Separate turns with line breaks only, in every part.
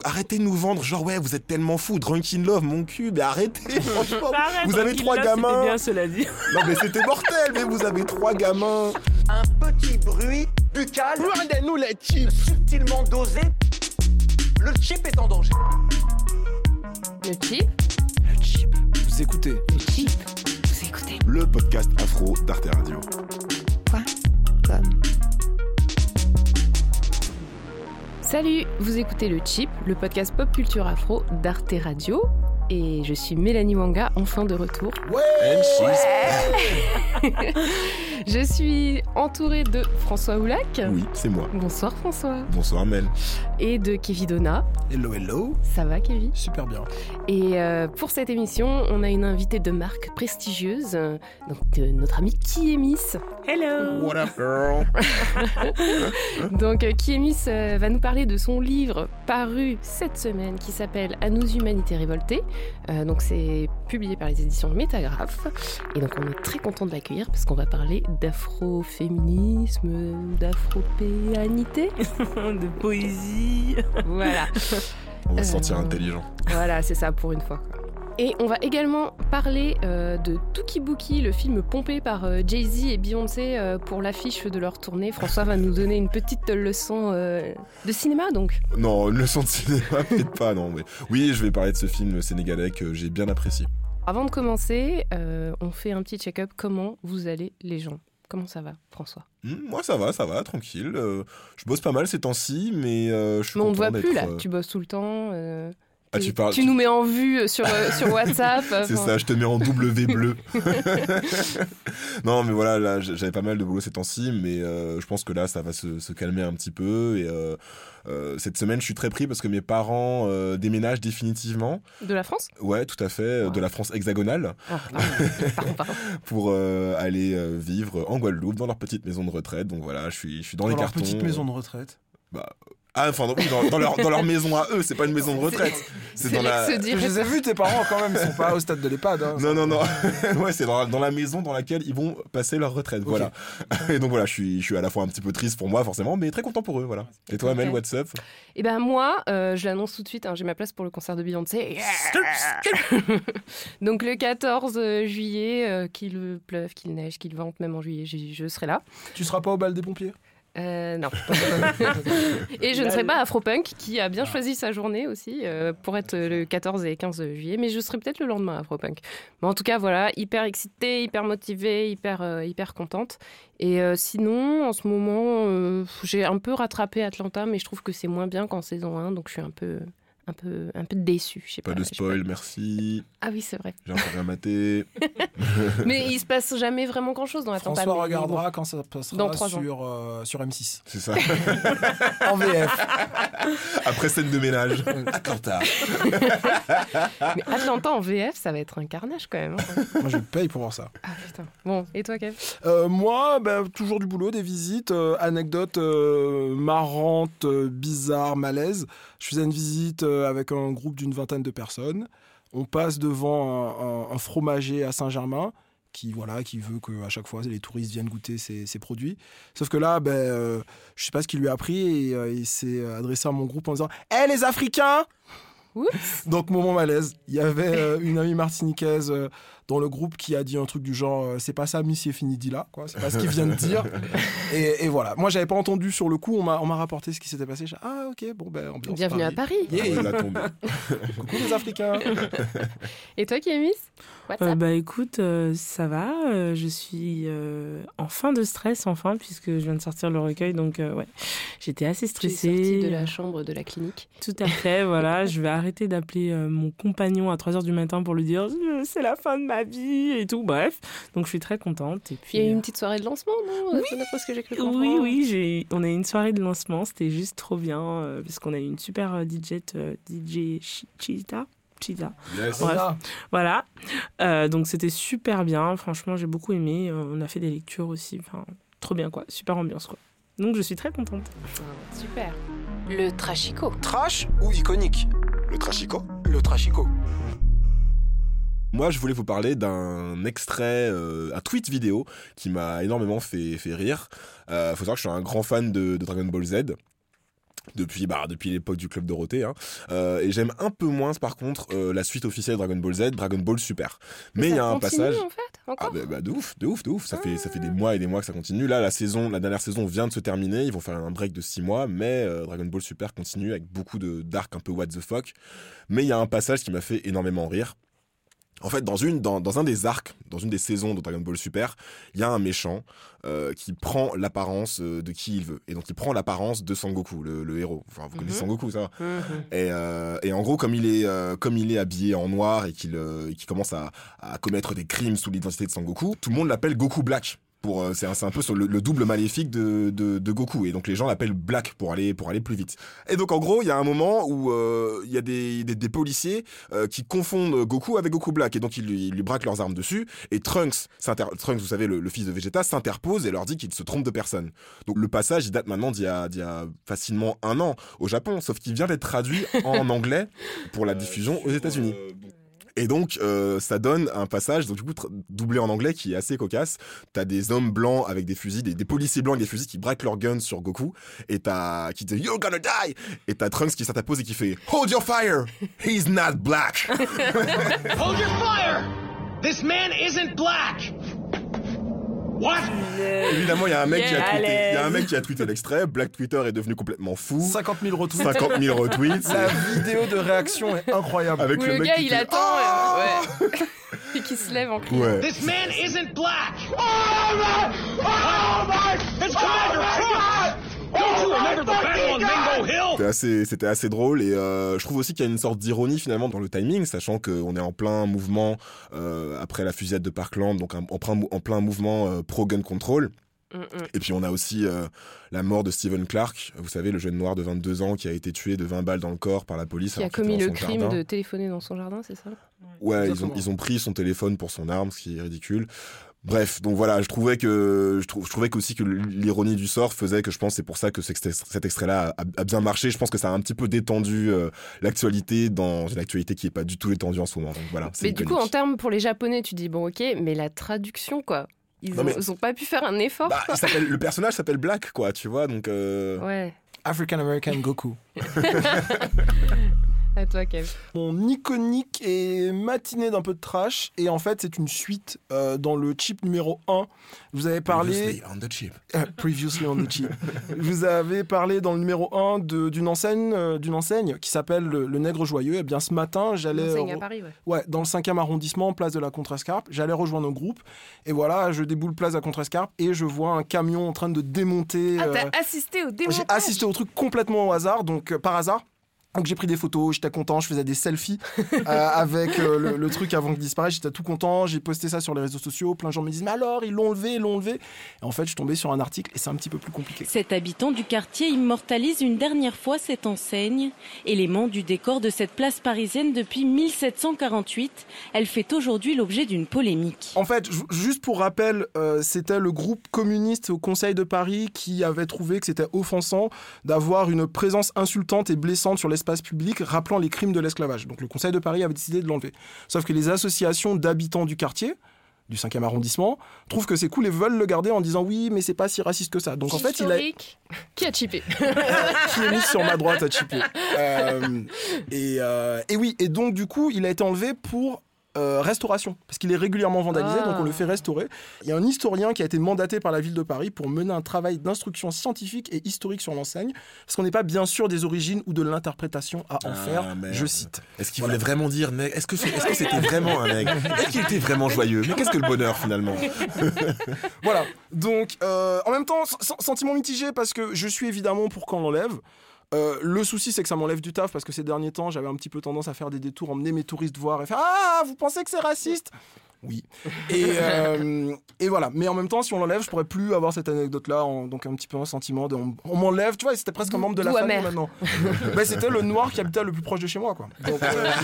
arrêtez de nous vendre, genre ouais, vous êtes tellement fous, Drunk in Love, mon cul, mais arrêtez, franchement.
Arrête,
Vous avez 3 gamins.
C'était bien, cela dit.
Non mais c'était mortel, mais vous avez 3 gamins.
Un petit bruit buccal.
Regardez-nous les chips.
Subtilement dosé. Le chip est en danger.
Le chip.
Vous écoutez.
Le chip. Vous écoutez.
Le podcast afro d'Arte Radio.
Quoi comme. Salut, vous écoutez Le Chip, le podcast pop culture afro d'Arte Radio. Et je suis Mélanie Wanga, enfin de retour.
Ouais.
Je suis entourée de François Oulac.
Oui, c'est moi.
Bonsoir François.
Bonsoir Mel.
Et de Kevin Donna.
Hello, hello.
Ça va Kevin ?
Super bien.
Et pour cette émission, on a une invitée de marque prestigieuse, donc notre amie Kiemis.
Hello.
What up girl?
Donc Kiemis va nous parler de son livre paru cette semaine qui s'appelle À nous humanités révoltées. Donc c'est publié par les éditions Métagraphe. Et donc on est très content de l'accueillir parce qu'on va parler d'afroféminisme, d'afropéanité,
de poésie.
Voilà.
On va se sentir intelligent.
Voilà, c'est ça pour une fois, quoi. Et on va également parler de Touki Bouki, le film pompé par Jay-Z et Beyoncé pour l'affiche de leur tournée. François va nous donner une petite leçon de cinéma, donc.
Non, une leçon de cinéma, peut-être pas, non. Mais... Oui, je vais parler de ce film sénégalais que j'ai bien apprécié.
Avant de commencer, on fait un petit check-up. Comment vous allez, les gens ? Comment ça va, François ?
Moi, ça va, tranquille. Je bosse pas mal ces temps-ci, mais je suis
Mais on ne
content
te voit plus,
d'être,
là. Tu bosses tout le temps.
Ah, tu parles...
Tu nous mets en vue sur WhatsApp.
C'est ça, je te mets en W bleu. Non, mais voilà, là, j'avais pas mal de boulot ces temps-ci, mais je pense que là, ça va se calmer un petit peu. Et cette semaine, je suis très pris parce que mes parents déménagent définitivement.
De la France ?
Ouais, tout à fait, de la France hexagonale.
Pardon.
Pour aller vivre en Guadeloupe, dans leur petite maison de retraite. Donc voilà, je suis dans les
leur
cartons.
petite maison de retraite.
Enfin, oui, dans leur maison à eux, c'est pas une maison de retraite. C'est dans la...
Je les ai vus, tes parents, quand même, ils sont pas au stade de l'EHPAD. Hein,
non. Ouais, c'est dans la maison dans laquelle ils vont passer leur retraite, okay. Voilà. Et donc voilà, je suis à la fois un petit peu triste pour moi, forcément, mais très content pour eux, voilà. Et toi, Mel, what's up ?
Eh ben moi, je l'annonce tout de suite, hein, j'ai ma place pour le concert de Beyoncé. Donc le 14 juillet, qu'il pleuve, qu'il neige, qu'il vente, même en juillet, je serai là.
Tu seras pas au bal des pompiers ?
Non. Et je ne serai pas Afropunk qui a bien choisi sa journée aussi pour être le 14 et 15 juillet, mais je serai peut-être le lendemain Afropunk. Mais en tout cas, voilà, hyper excitée, hyper motivée, hyper contente. Et sinon, en ce moment, j'ai un peu rattrapé Atlanta, mais je trouve que c'est moins bien qu'en saison 1, donc je suis un peu déçue.
Pas de spoil, merci.
Ah oui, c'est vrai.
J'ai encore rien maté.
Mais il se passe jamais vraiment grand-chose dans Atlanta.
François regardera quand ça passera
dans 3
sur M6.
C'est ça.
En VF.
Après scène de ménage. Atlanta.
Mais Atlanta en VF, ça va être un carnage quand même. Hein.
Moi, je paye pour voir ça.
Ah putain. Bon, et toi, Kev ?
Moi, toujours du boulot, des visites, anecdotes marrantes, bizarres, malaises. Je faisais une visite avec un groupe d'une 20aine de personnes. On passe devant un fromager à Saint-Germain qui veut qu'à chaque fois les touristes viennent goûter ses produits. Sauf que là, je sais pas ce qu'il lui a pris et il s'est adressé à mon groupe en disant « Hey les Africains !»
Oups.
Donc moment malaise. Il y avait une amie martiniquaise dans le groupe qui a dit un truc du genre c'est pas ça Monsieur Finidi là, quoi. C'est pas ce qu'il vient de dire. Et voilà. Moi j'avais pas entendu sur le coup. On m'a rapporté ce qui s'était passé. Ok, bon ambiance.
Bienvenue à Paris.
Yeah. La tombe.
Coucou les Africains.
Et toi Kémis ?
Écoute, ça va. Je suis en fin de stress puisque je viens de sortir le recueil, donc ouais, j'étais assez stressée.
Tu es sortie de la chambre de la clinique.
Tout à fait, voilà. Je vais arrêter d'appeler mon compagnon à 3h du matin pour lui dire c'est la fin de ma vie et tout. Bref, donc je suis très contente. Et puis,
il y a eu une petite soirée de lancement, non ?
Oui,
c'est d'après ce que j'ai cru comprendre.
Oui, on a eu une soirée de lancement. C'était juste trop bien parce qu'on a eu une super DJ Chita.
Yes.
Bref, voilà. Donc c'était super bien. Franchement, j'ai beaucoup aimé. On a fait des lectures aussi. Enfin, trop bien, quoi. Super ambiance, quoi. Donc je suis très contente.
Super. Le trashico.
Trash ou iconique ?
Le trashico ?
Le trashico.
Moi, je voulais vous parler d'un extrait, un tweet vidéo qui m'a énormément fait rire. Faut savoir que je suis un grand fan de Dragon Ball Z. depuis l'époque du Club Dorothée, hein. Et j'aime un peu moins par contre la suite officielle Dragon Ball Z, Dragon Ball Super. Mais il y a un passage
en fait, encore
de ouf, ça fait des mois et des mois que ça continue. Là la dernière saison vient de se terminer, ils vont faire un break de 6 mois, mais Dragon Ball Super continue avec beaucoup d'arcs un peu what the fuck. Mais il y a un passage qui m'a fait énormément rire. En fait, dans un des arcs, dans une des saisons de Dragon Ball Super, il y a un méchant qui prend l'apparence de qui il veut. Et donc, il prend l'apparence de Sangoku, le héros. Enfin, vous connaissez Sangoku, ça va. Et en gros, comme il est habillé en noir et qu'il commence à commettre des crimes sous l'identité de Sangoku, tout le monde l'appelle Goku Black. C'est un peu sur le double maléfique de Goku, et donc les gens l'appellent Black pour aller plus vite. Et donc en gros il y a un moment où il y a des policiers qui confondent Goku avec Goku Black, et donc ils lui braquent leurs armes dessus, et Trunks, vous savez le fils de Vegeta, s'interpose et leur dit qu'il se trompe de personne. Donc le passage il date maintenant d'il y a facilement 1 an au Japon, sauf qu'il vient d'être traduit en anglais pour la diffusion aux États-Unis. Et donc, ça donne un passage, donc du coup, doublé en anglais, qui est assez cocasse. T'as des hommes blancs avec des fusils, des policiers blancs avec des fusils qui braquent leurs guns sur Goku, et qui dit « You're gonna die !» Et t'as Trunks qui s'interpose et qui fait « Hold your fire! He's not black !»
Hold your fire! This man isn't black! What?
Évidemment, il y a un mec qui a tweeté l'extrait. Black Twitter est devenu complètement fou.
50 000 retweets.
50 000 retweets.
La vidéo de réaction est incroyable.
Avec
Où
le mec
gars,
qui
il
fait,
attend, ouais. Et qui se lève en criant.
Ouais.
This man isn't black! Oh my! Oh my! It's Commander Trunks! Don't you remember the battle on Mingo Hill?
C'était assez drôle, et je trouve aussi qu'il y a une sorte d'ironie finalement dans le timing, sachant qu'on est en plein mouvement après la fusillade de Parkland, donc en plein mouvement pro-gun control. Et puis on a aussi la mort de Stephen Clark, vous savez, le jeune noir de 22 ans qui a été tué de 20 balles dans le corps par la police.
Qui a commis le crime de téléphoner dans son jardin, c'est ça?
Ouais, ils ont pris son téléphone pour son arme, ce qui est ridicule. Bref, donc voilà, je trouvais qu'aussi que l'ironie du sort faisait que, je pense, c'est pour ça que cet extrait-là a bien marché. Je pense que ça a un petit peu détendu l'actualité dans une actualité qui est pas du tout détendue en ce moment. Donc voilà.
Mais du coup, en termes pour les Japonais, tu dis bon, ok, mais la traduction, quoi. Ils ont pas pu faire un effort.
Bah, le personnage s'appelle Black, quoi, tu vois, donc.
Ouais.
African American Goku.
À toi, Kev.
Mon iconique est matiné d'un peu de trash, et en fait c'est une suite dans le chip numéro 1. Vous avez parlé...
Previously on the chip.
Previously on the chip. Vous avez parlé dans le numéro 1 d'une enseigne qui s'appelle le Nègre Joyeux. Et bien ce matin, j'allais...
L'enseigne à Paris, ouais.
Ouais, dans le 5e arrondissement, place de la Contrescarpe. J'allais rejoindre un groupe, et voilà, je déboule place de la Contrescarpe, et je vois un camion en train de démonter...
Ah, t'as assisté au démontage?
J'ai assisté au truc complètement au hasard, donc par hasard. Donc j'ai pris des photos, j'étais content, je faisais des selfies avec le truc avant qu'il disparaisse, j'étais tout content, j'ai posté ça sur les réseaux sociaux, plein de gens me disent « Mais alors, ils l'ont enlevé !» Et en fait, je suis tombé sur un article et c'est un petit peu plus compliqué.
Cet habitant du quartier immortalise une dernière fois cette enseigne, élément du décor de cette place parisienne depuis 1748. Elle fait aujourd'hui l'objet d'une polémique.
En fait, juste pour rappel, c'était le groupe communiste au Conseil de Paris qui avait trouvé que c'était offensant d'avoir une présence insultante et blessante sur l'espace public rappelant les crimes de l'esclavage. Donc le Conseil de Paris avait décidé de l'enlever. Sauf que les associations d'habitants du quartier, du 5e arrondissement, trouvent que c'est cool et veulent le garder en disant oui, mais c'est pas si raciste que ça. Donc en fait,
Qui a chippé?
Qui est mis sur ma droite à chipper. Et oui, et donc du coup, il a été enlevé pour restauration, parce qu'il est régulièrement vandalisé, donc on le fait restaurer. Il y a un historien qui a été mandaté par la ville de Paris pour mener un travail d'instruction scientifique et historique sur l'enseigne, parce qu'on n'est pas bien sûr des origines ou de l'interprétation à en faire,
merde.
je cite.
Est-ce qu'il voulait vraiment dire nègre? Est-ce que c'était vraiment un nègre? Est-ce qu'il était vraiment joyeux? Mais qu'est-ce que le bonheur finalement?
Voilà, donc en même temps, sentiment mitigé, parce que je suis évidemment pour qu'on l'enlève. Le souci, c'est que ça m'enlève du taf, parce que ces derniers temps, j'avais un petit peu tendance à faire des détours, emmener mes touristes voir et faire « Ah, vous pensez que c'est raciste ?» Oui. Et voilà. Mais en même temps, si on l'enlève, je pourrais plus avoir cette anecdote-là, donc un petit peu un sentiment de... On m'enlève, tu vois, c'était presque un membre de la famille
amer.
maintenant. Ben, c'était le noir qui habitait le plus proche de chez moi, quoi. Donc,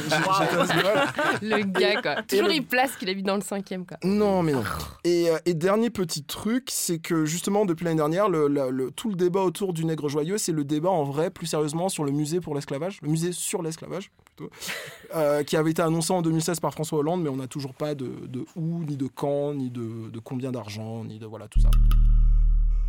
Le gars, quoi. Toujours il place qu'il habite dans le 5e, quoi.
Non, mais non. Et dernier petit truc, c'est que justement, depuis l'année dernière, tout le débat autour du Nègre Joyeux, c'est le débat en vrai, plus sérieusement, sur le musée pour l'esclavage, le musée sur l'esclavage, plutôt, qui avait été annoncé en 2016 par François Hollande, mais on n'a toujours pas de où, ni de quand, ni de combien d'argent, ni de voilà tout ça.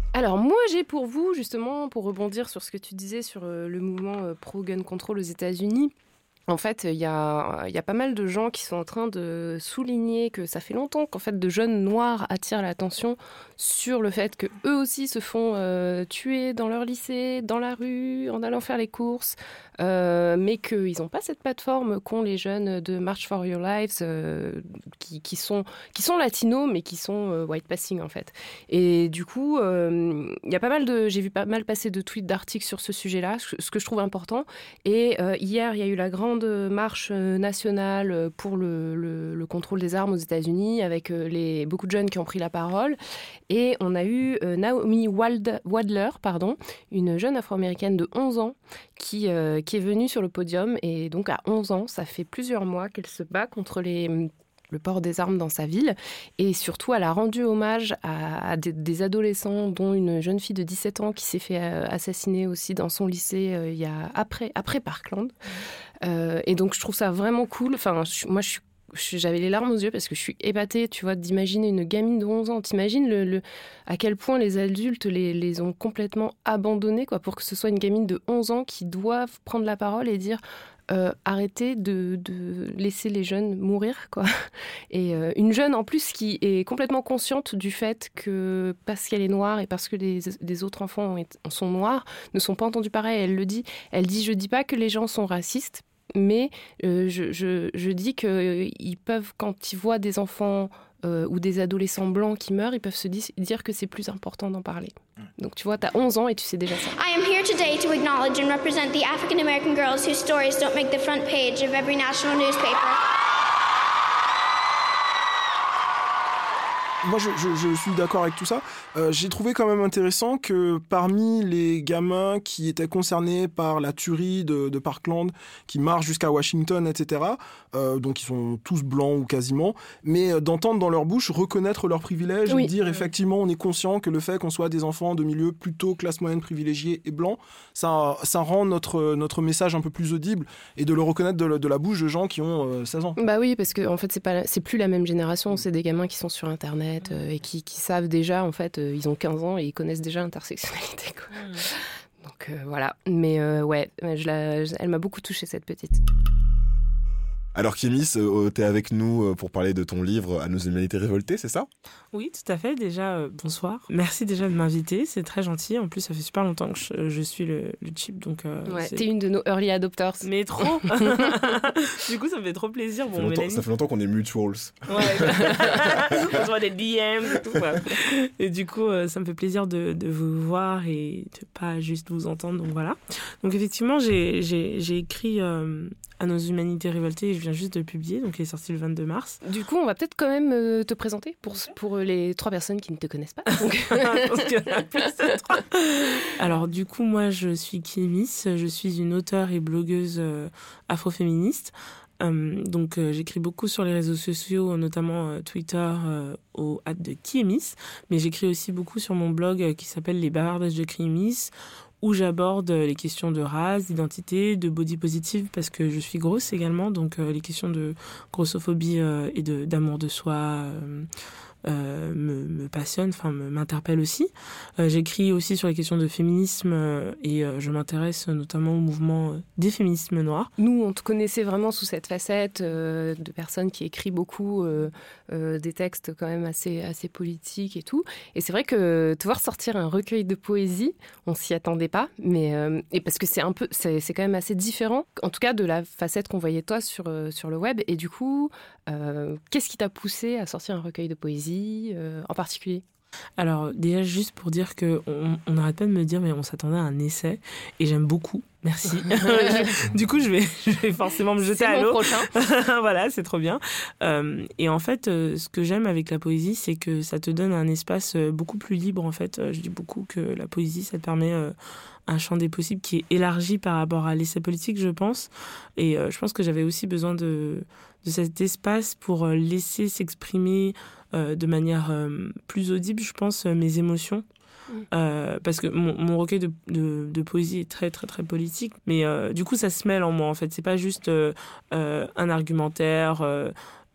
Alors moi j'ai pour vous justement, pour rebondir sur ce que tu disais sur le mouvement pro-gun control aux États-Unis. En fait, il y a pas mal de gens qui sont en train de souligner que ça fait longtemps qu'en fait de jeunes noirs attirent l'attention sur le fait que eux aussi se font tuer dans leur lycée, dans la rue, en allant faire les courses, mais qu'ils n'ont pas cette plateforme qu'ont les jeunes de March for Your Lives, qui sont latinos, mais qui sont white passing en fait. Et du coup, j'ai vu pas mal passer de tweets, d'articles sur ce sujet-là, ce que je trouve important. Et hier, il y a eu la grande marche nationale pour le contrôle des armes aux États-Unis, avec beaucoup de jeunes qui ont pris la parole. Et on a eu Naomi Wadler, une jeune afro-américaine de 11 ans qui est venue sur le podium. Et donc à 11 ans, ça fait plusieurs mois qu'elle se bat contre le port des armes dans sa ville. Et surtout, elle a rendu hommage à des adolescents, dont une jeune fille de 17 ans qui s'est fait assassiner aussi dans son lycée après Parkland. Et donc, je trouve ça vraiment cool. Enfin, j'avais les larmes aux yeux parce que je suis épatée, tu vois, d'imaginer une gamine de 11 ans. T'imagines à quel point les adultes les ont complètement abandonnés, quoi, pour que ce soit une gamine de 11 ans qui doive prendre la parole et dire arrêtez de laisser les jeunes mourir, quoi. Et une jeune en plus qui est complètement consciente du fait que parce qu'elle est noire et parce que les autres enfants sont noirs, ne sont pas entendus pareil. Elle le dit. Elle dit, je dis pas que les gens sont racistes, mais je dis qu'ils peuvent, quand ils voient des enfants ou des adolescents blancs qui meurent, ils peuvent se dire que c'est plus important d'en parler. Donc tu vois, t'as 11 ans et tu sais déjà ça.
I am here today to acknowledge and represent the African American girls whose stories don't make the front page of every national newspaper.
Moi, je suis d'accord avec tout ça. J'ai trouvé quand même intéressant que parmi les gamins qui étaient concernés par la tuerie de Parkland, qui marchent jusqu'à Washington, etc., donc ils sont tous blancs ou quasiment, mais d'entendre dans leur bouche reconnaître leurs privilèges et dire effectivement on est conscient que le fait qu'on soit des enfants de milieu plutôt classe moyenne privilégiée et blanc, ça rend notre message un peu plus audible, et de le reconnaître de la bouche de gens qui ont 16 ans.
Bah oui, parce que en fait c'est plus la même génération, c'est des gamins qui sont sur Internet et qui savent déjà, en fait, ils ont 15 ans et ils connaissent déjà l'intersectionnalité, quoi. Donc voilà, mais ouais, elle m'a beaucoup touchée, cette petite.
Alors Kémis, t'es avec nous pour parler de ton livre « À nos humanités révoltées », c'est ça ?
Oui, tout à fait. Déjà, bonsoir. Merci déjà de m'inviter, c'est très gentil. En plus, ça fait super longtemps que je suis le chip, donc...
t'es une de nos early adopters.
Mais trop. Du coup, ça me fait trop plaisir.
Ça fait longtemps qu'on est mutuals.
Ouais. On se voit des DM et tout. Ouais. Et du coup, ça me fait plaisir de vous voir et de pas juste vous entendre, donc voilà. Donc effectivement, j'ai écrit... À nos humanités révoltées, je viens juste de le publier, donc il est sorti le 22 mars.
Du coup, on va peut-être quand même te présenter pour les 3 personnes qui ne te connaissent pas. Donc...
Alors du coup, moi je suis Kémis, je suis une auteure et blogueuse afroféministe. Donc j'écris beaucoup sur les réseaux sociaux, notamment Twitter au @Kémis, mais j'écris aussi beaucoup sur mon blog qui s'appelle Les Bavardages de Kémis, où j'aborde les questions de race, d'identité, de body positive, parce que je suis grosse également, donc les questions de grossophobie et d'amour de soi me passionnent, enfin m'interpellent aussi. J'écris aussi sur les questions de féminisme et je m'intéresse notamment au mouvement des féminismes noirs.
Nous, on te connaissait vraiment sous cette facette de personne qui écrit beaucoup des textes quand même assez politiques et tout. Et c'est vrai que te voir sortir un recueil de poésie, on s'y attendait pas, mais et parce que c'est quand même assez différent, en tout cas de la facette qu'on voyait toi sur le web. Et du coup, qu'est-ce qui t'a poussé à sortir un recueil de poésie en particulier ?
Alors déjà, juste pour dire qu'on n'arrête pas de me dire mais on s'attendait à un essai, et j'aime beaucoup. Merci. Du coup, je vais forcément me jeter à l'eau.
C'est mon prochain. Voilà, c'est trop bien.
Et en fait, ce que j'aime avec la poésie, c'est que ça te donne un espace beaucoup plus libre. En fait, je dis beaucoup que la poésie, ça te permet un champ des possibles qui est élargi par rapport à l'essai politique, je pense. Et je pense que j'avais aussi besoin de cet espace pour laisser s'exprimer de manière plus audible, je pense, mes émotions. Parce que mon recueil de poésie est très très très politique, mais du coup ça se mêle en moi, en fait. C'est pas juste un argumentaire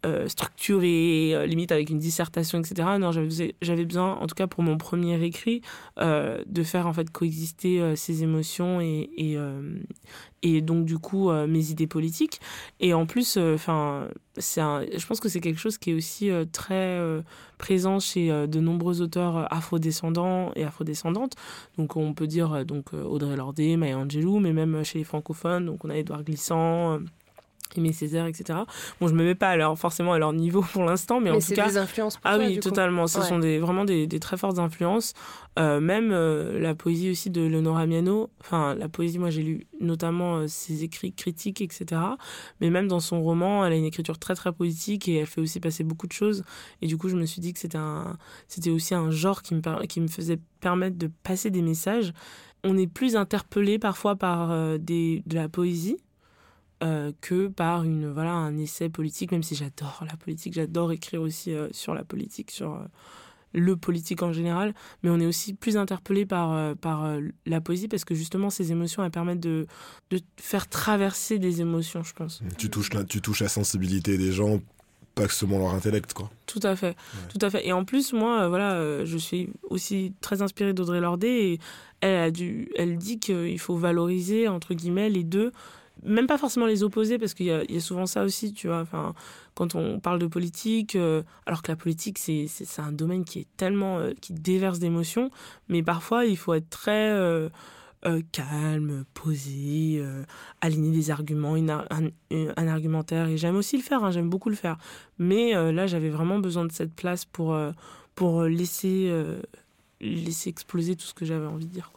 structuré, limite avec une dissertation, etc. Non, j'avais besoin, en tout cas pour mon premier écrit, de faire en fait coexister ces émotions et donc du coup mes idées politiques. Et en plus, je pense que c'est quelque chose qui est aussi très présent chez de nombreux auteurs afrodescendants et afrodescendantes. Donc on peut dire Audre Lorde, Maya Angelou, mais même chez les francophones, donc on a Édouard Glissant, Aimé Césaire, etc. Bon, je me mets pas forcément à leur niveau pour l'instant, mais en tout cas...
c'est des influences pour
toi,
toi,
oui, totalement. Ce sont vraiment des très fortes influences. Même la poésie aussi de Leonora Miano. Enfin, la poésie, moi, j'ai lu notamment ses écrits critiques, etc. Mais même dans son roman, elle a une écriture très, très poétique et elle fait aussi passer beaucoup de choses. Et du coup, je me suis dit que c'était aussi un genre qui me faisait permettre de passer des messages. On est plus interpellé parfois par de la poésie, que par un essai politique, même si j'adore la politique, j'adore écrire aussi sur la politique, sur le politique en général, mais on est aussi plus interpellé par la poésie parce que justement ces émotions, elles permettent de faire traverser des émotions, je pense.
Tu touches la sensibilité des gens, pas que seulement leur intellect, quoi.
Tout à fait, tout à fait. Et en plus, moi, je suis aussi très inspirée d'Audre Lorde et elle dit qu'il faut valoriser, entre guillemets, les deux, même pas forcément les opposer, parce qu'il y a souvent ça aussi, tu vois. Enfin, quand on parle de politique, alors que la politique, c'est un domaine qui est tellement... qui déverse d'émotions, mais parfois, il faut être très calme, posé, aligner des arguments, un argumentaire. Et j'aime aussi le faire, j'aime beaucoup le faire. Mais là, j'avais vraiment besoin de cette place pour laisser exploser tout ce que j'avais envie de dire, quoi.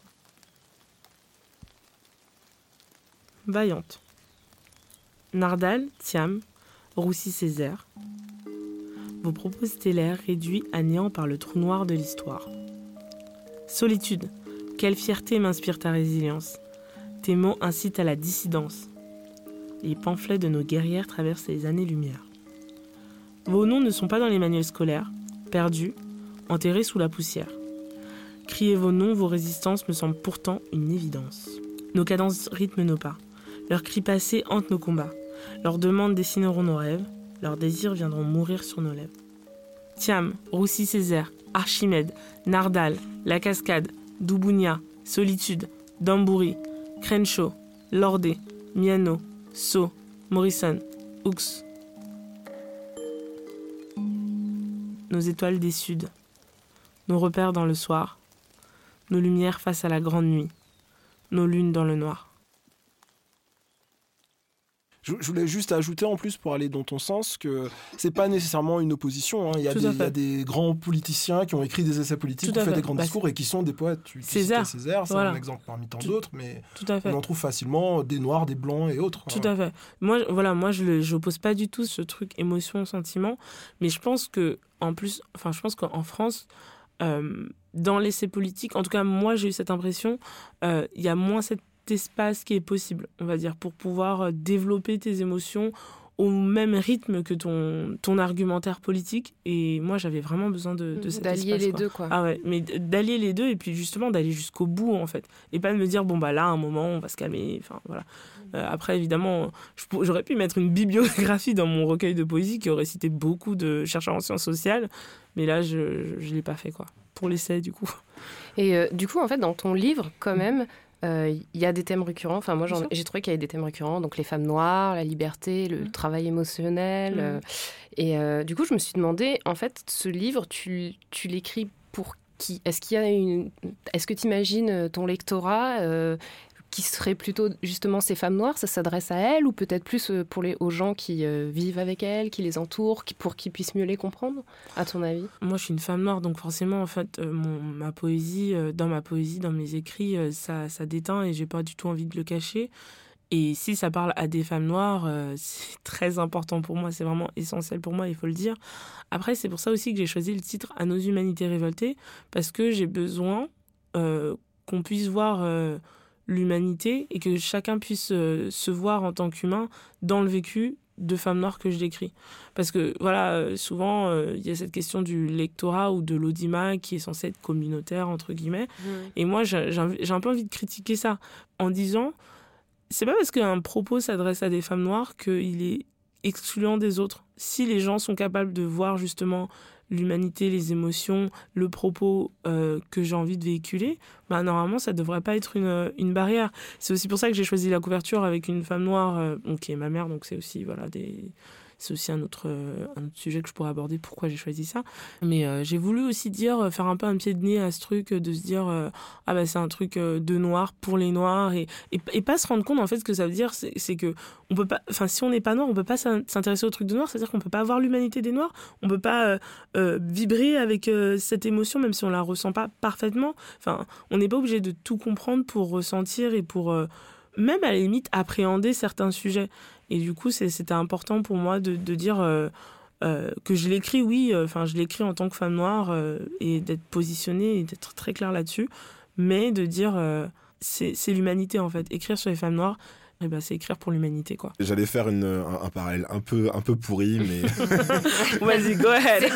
Vaillante. Nardal, Thiam, Roussy-Césaire. Vos propos stellaires réduits à néant par le trou noir de l'histoire. Solitude, quelle fierté m'inspire ta résilience. Tes mots incitent à la dissidence. Les pamphlets de nos guerrières traversent les années-lumière. Vos noms ne sont pas dans les manuels scolaires, perdus, enterrés sous la poussière. Crier vos noms, vos résistances me semblent pourtant une évidence. Nos cadences rythment nos pas. Leurs cris passés hantent nos combats. Leurs demandes dessineront nos rêves. Leurs désirs viendront mourir sur nos lèvres. Thiam, Roussy-Césaire, Archimède, Nardal, La Cascade, Doubougna, Solitude, Dambouri, Crenshaw, Lorde, Miano, So, Morrison, Hooks. Nos étoiles des Suds, nos repères dans le soir, nos lumières face à la grande nuit, nos lunes dans le noir.
Je voulais juste ajouter en plus, pour aller dans ton sens, que c'est pas nécessairement une opposition. Il y a des grands politiciens qui ont écrit des essais politiques, qui ont fait des grands discours et qui sont des poètes.
Césaire,
c'est un exemple parmi tant d'autres, mais on en trouve facilement des noirs, des blancs et autres.
Tout à fait. Moi, je n'oppose pas du tout ce truc émotion, sentiment, mais je pense qu'en France, dans l'essai politique, en tout cas, moi, j'ai eu cette impression, il y a moins cet espace qui est possible, on va dire, pour pouvoir développer tes émotions au même rythme que ton argumentaire politique. Et moi, j'avais vraiment besoin de cet espace.
D'allier les deux, quoi.
Ah ouais, mais d'allier les deux et puis justement d'aller jusqu'au bout, en fait. Et pas de me dire, là, à un moment, on va se calmer. Enfin, voilà. Après, évidemment, j'aurais pu mettre une bibliographie dans mon recueil de poésie qui aurait cité beaucoup de chercheurs en sciences sociales. Mais là, je ne l'ai pas fait, quoi. Pour l'essai, du coup.
Et du coup, en fait, dans ton livre, quand même, il y a des thèmes récurrents. Enfin, moi, j'ai trouvé qu'il y avait des thèmes récurrents. Donc, les femmes noires, la liberté, le travail émotionnel. Et du coup, je me suis demandé, en fait, ce livre, tu l'écris pour qui ? Est-ce que tu imagines ton lectorat qui serait plutôt justement ces femmes noires, ça s'adresse à elles, ou peut-être plus aux gens qui vivent avec elles, qui les entourent, pour qu'ils puissent mieux les comprendre, à ton avis ?
Moi, je suis une femme noire, donc forcément, en fait, ma poésie, dans mes écrits, ça déteint et j'ai pas du tout envie de le cacher. Et si ça parle à des femmes noires, c'est très important pour moi, c'est vraiment essentiel pour moi, il faut le dire. Après, c'est pour ça aussi que j'ai choisi le titre « À nos humanités révoltées », parce que j'ai besoin qu'on puisse voir l'humanité et que chacun puisse se voir en tant qu'humain dans le vécu de femmes noires que je décris. Parce que souvent il y a cette question du lectorat ou de l'audimat qui est censé être communautaire, entre guillemets. Et moi j'ai un peu envie de critiquer ça en disant, c'est pas parce qu'un propos s'adresse à des femmes noires qu'il est excluant des autres. Si les gens sont capables de voir justement l'humanité, les émotions, le propos que j'ai envie de véhiculer, bah, normalement, ça ne devrait pas être une barrière. C'est aussi pour ça que j'ai choisi la couverture avec une femme noire, qui est ma mère, donc c'est aussi, voilà, c'est aussi un autre sujet que je pourrais aborder, pourquoi j'ai choisi ça. Mais j'ai voulu aussi faire un peu un pied de nez à ce truc, de se dire, ah bah c'est un truc de noir pour les noirs, et pas se rendre compte, en fait, ce que ça veut dire, c'est que on peut pas, enfin, si on n'est pas noir, on peut pas s'intéresser au truc de noir, c'est-à-dire qu'on peut pas avoir l'humanité des noirs, on peut pas vibrer avec cette émotion, même si on la ressent pas parfaitement. Enfin, on n'est pas obligé de tout comprendre pour ressentir et pour même à la limite appréhender certains sujets. Et du coup, c'était important pour moi de dire que je l'écris, je l'écris en tant que femme noire et d'être positionnée et d'être très claire là-dessus, mais de dire c'est l'humanité en fait. Écrire sur les femmes noires, et ben, c'est écrire pour l'humanité, quoi.
J'allais faire un parallèle un peu pourri, mais...
Vas-y, go ahead.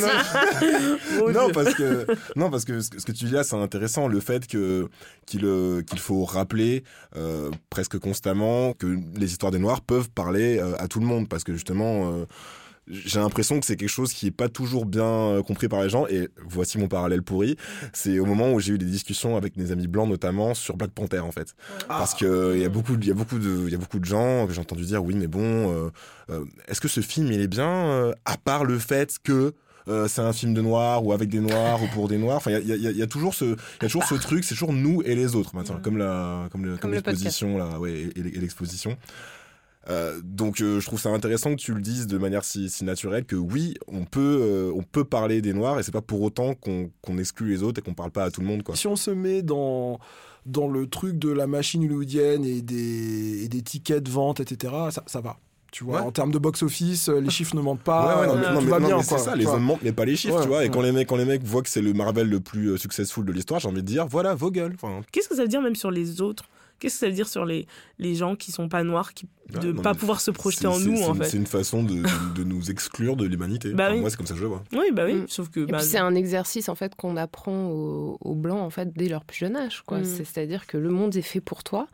Non, parce que ce que tu dis là, c'est intéressant. Le fait qu'il faut rappeler presque constamment que les histoires des Noirs peuvent parler à tout le monde. Parce que justement... j'ai l'impression que c'est quelque chose qui est pas toujours bien compris par les gens, et voici mon parallèle pourri. C'est au moment où j'ai eu des discussions avec mes amis blancs, notamment sur Black Panther, en fait. Parce que il y a beaucoup de gens que j'ai entendu dire oui, mais bon, est-ce que ce film il est bien à part le fait que c'est un film de noirs ou avec des noirs ou pour des noirs. Enfin, il y a toujours ce truc, c'est toujours nous et les autres maintenant, comme l'exposition là, ouais, et l'exposition. Donc je trouve ça intéressant que tu le dises de manière si naturelle, que oui, on peut parler des Noirs, et c'est pas pour autant qu'on exclut les autres et qu'on parle pas à tout le monde, quoi.
Si on se met dans le truc de la machine hollywoodienne et des tickets de vente, etc., ça va. Tu vois, en termes de box-office, les chiffres ne mentent pas. Tout va bien,
c'est ça, les hommes mentent, mais pas les chiffres, tu vois. Et quand les mecs voient que c'est le Marvel le plus successful de l'histoire, j'ai envie de dire, voilà, vos gueules. Enfin...
Qu'est-ce que ça veut dire même sur les autres ? Qu'est-ce que ça veut dire sur les gens qui sont pas noirs, de pas pouvoir se projeter en nous, en fait ?
C'est une façon de nous exclure de l'humanité.
Bah oui.
Moi, c'est comme ça que je le vois.
Oui, bah oui. Sauf que,
et puis c'est un exercice, en fait, qu'on apprend aux Blancs, en fait, dès leur plus jeune âge, quoi. C'est-à-dire que le monde est fait pour toi.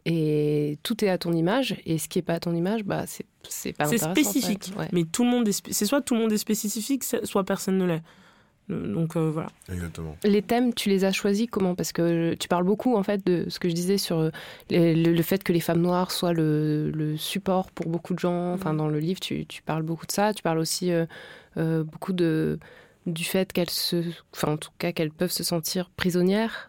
Et tout est à ton image, et ce qui est pas à ton image, bah c'est pas intéressant.
C'est spécifique,
en fait. Ouais.
mais tout le monde c'est soit tout le monde est spécifique, soit personne ne l'est. Donc voilà.
Exactement.
Les thèmes, tu les as choisis comment ? Parce que tu parles beaucoup, en fait, de ce que je disais sur le fait que les femmes noires soient le support pour beaucoup de gens. Enfin, dans le livre, tu parles beaucoup de ça. Tu parles aussi beaucoup du fait en tout cas, qu'elles peuvent se sentir prisonnières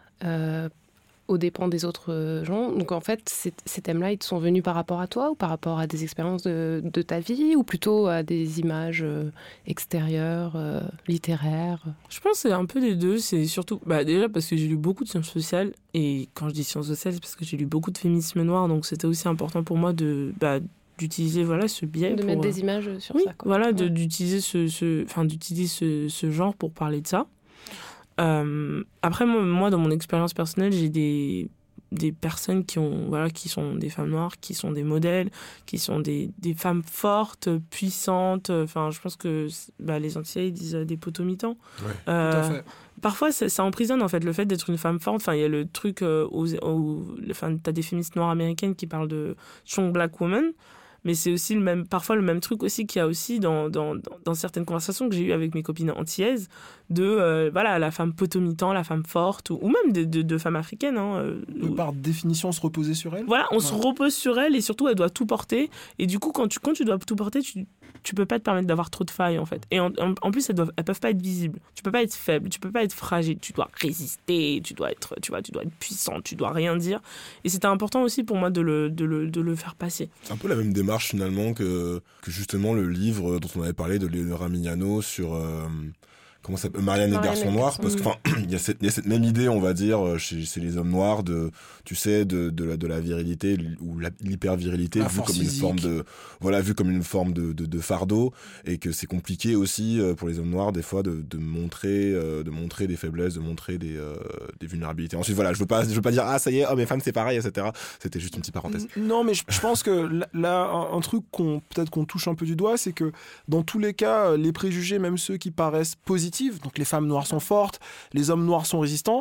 aux dépens des autres gens. Donc en fait, ces thèmes-là, ils te sont venus par rapport à toi, ou par rapport à des expériences de ta vie, ou plutôt à des images extérieures, littéraires ?
Je pense que c'est un peu des deux. C'est surtout, déjà parce que j'ai lu beaucoup de sciences sociales, et quand je dis sciences sociales, c'est parce que j'ai lu beaucoup de féminisme noir, donc c'était aussi important pour moi d'utiliser ce biais.
Mettre des images sur ça. Quoi.
Voilà, d'utiliser ce genre pour parler de ça. Après, moi, dans mon expérience personnelle, j'ai des personnes qui sont des femmes noires, qui sont des modèles, qui sont des femmes fortes, puissantes. Enfin, je pense que les Antillais disent des potomitans.
Ouais, tout à fait.
Parfois, ça emprisonne, en fait, le fait d'être une femme forte. Enfin, il y a le truc t'as des féministes noires américaines qui parlent de strong black woman. Mais c'est aussi parfois le même truc aussi qu'il y a aussi dans certaines conversations que j'ai eues avec mes copines antillaises, de la femme potomitan, la femme forte, ou même de femmes africaines.
Par définition, se reposer sur elle.
Voilà, on se repose sur elle, et surtout, elle doit tout porter. Et du coup, quand tu dois tout porter, tu peux pas te permettre d'avoir trop de failles, en fait. Et en plus, elles peuvent pas être visibles. Tu peux pas être faible, tu peux pas être fragile. Tu dois résister, tu dois être puissant, tu dois rien dire. Et c'était important aussi pour moi de le faire passer.
C'est un peu la même démarche finalement que justement le livre dont on avait parlé de Leonora Mignano sur comment ça s'appelle, Marianne et le garçon noir, parce que il y a cette même idée, on va dire, chez les hommes noirs, de la virilité ou l'hyper-virilité vue comme une forme de fardeau, et que c'est compliqué aussi pour les hommes noirs des fois de montrer des faiblesses, de montrer des vulnérabilités. Ensuite voilà, je veux pas dire ça y est, hommes et femmes c'est pareil, etc. C'était juste une petite parenthèse.
Non, mais je pense que là un truc qu'on touche un peu du doigt, c'est que dans tous les cas, les préjugés, même ceux qui paraissent positifs, donc les femmes noires sont fortes, les hommes noirs sont résistants,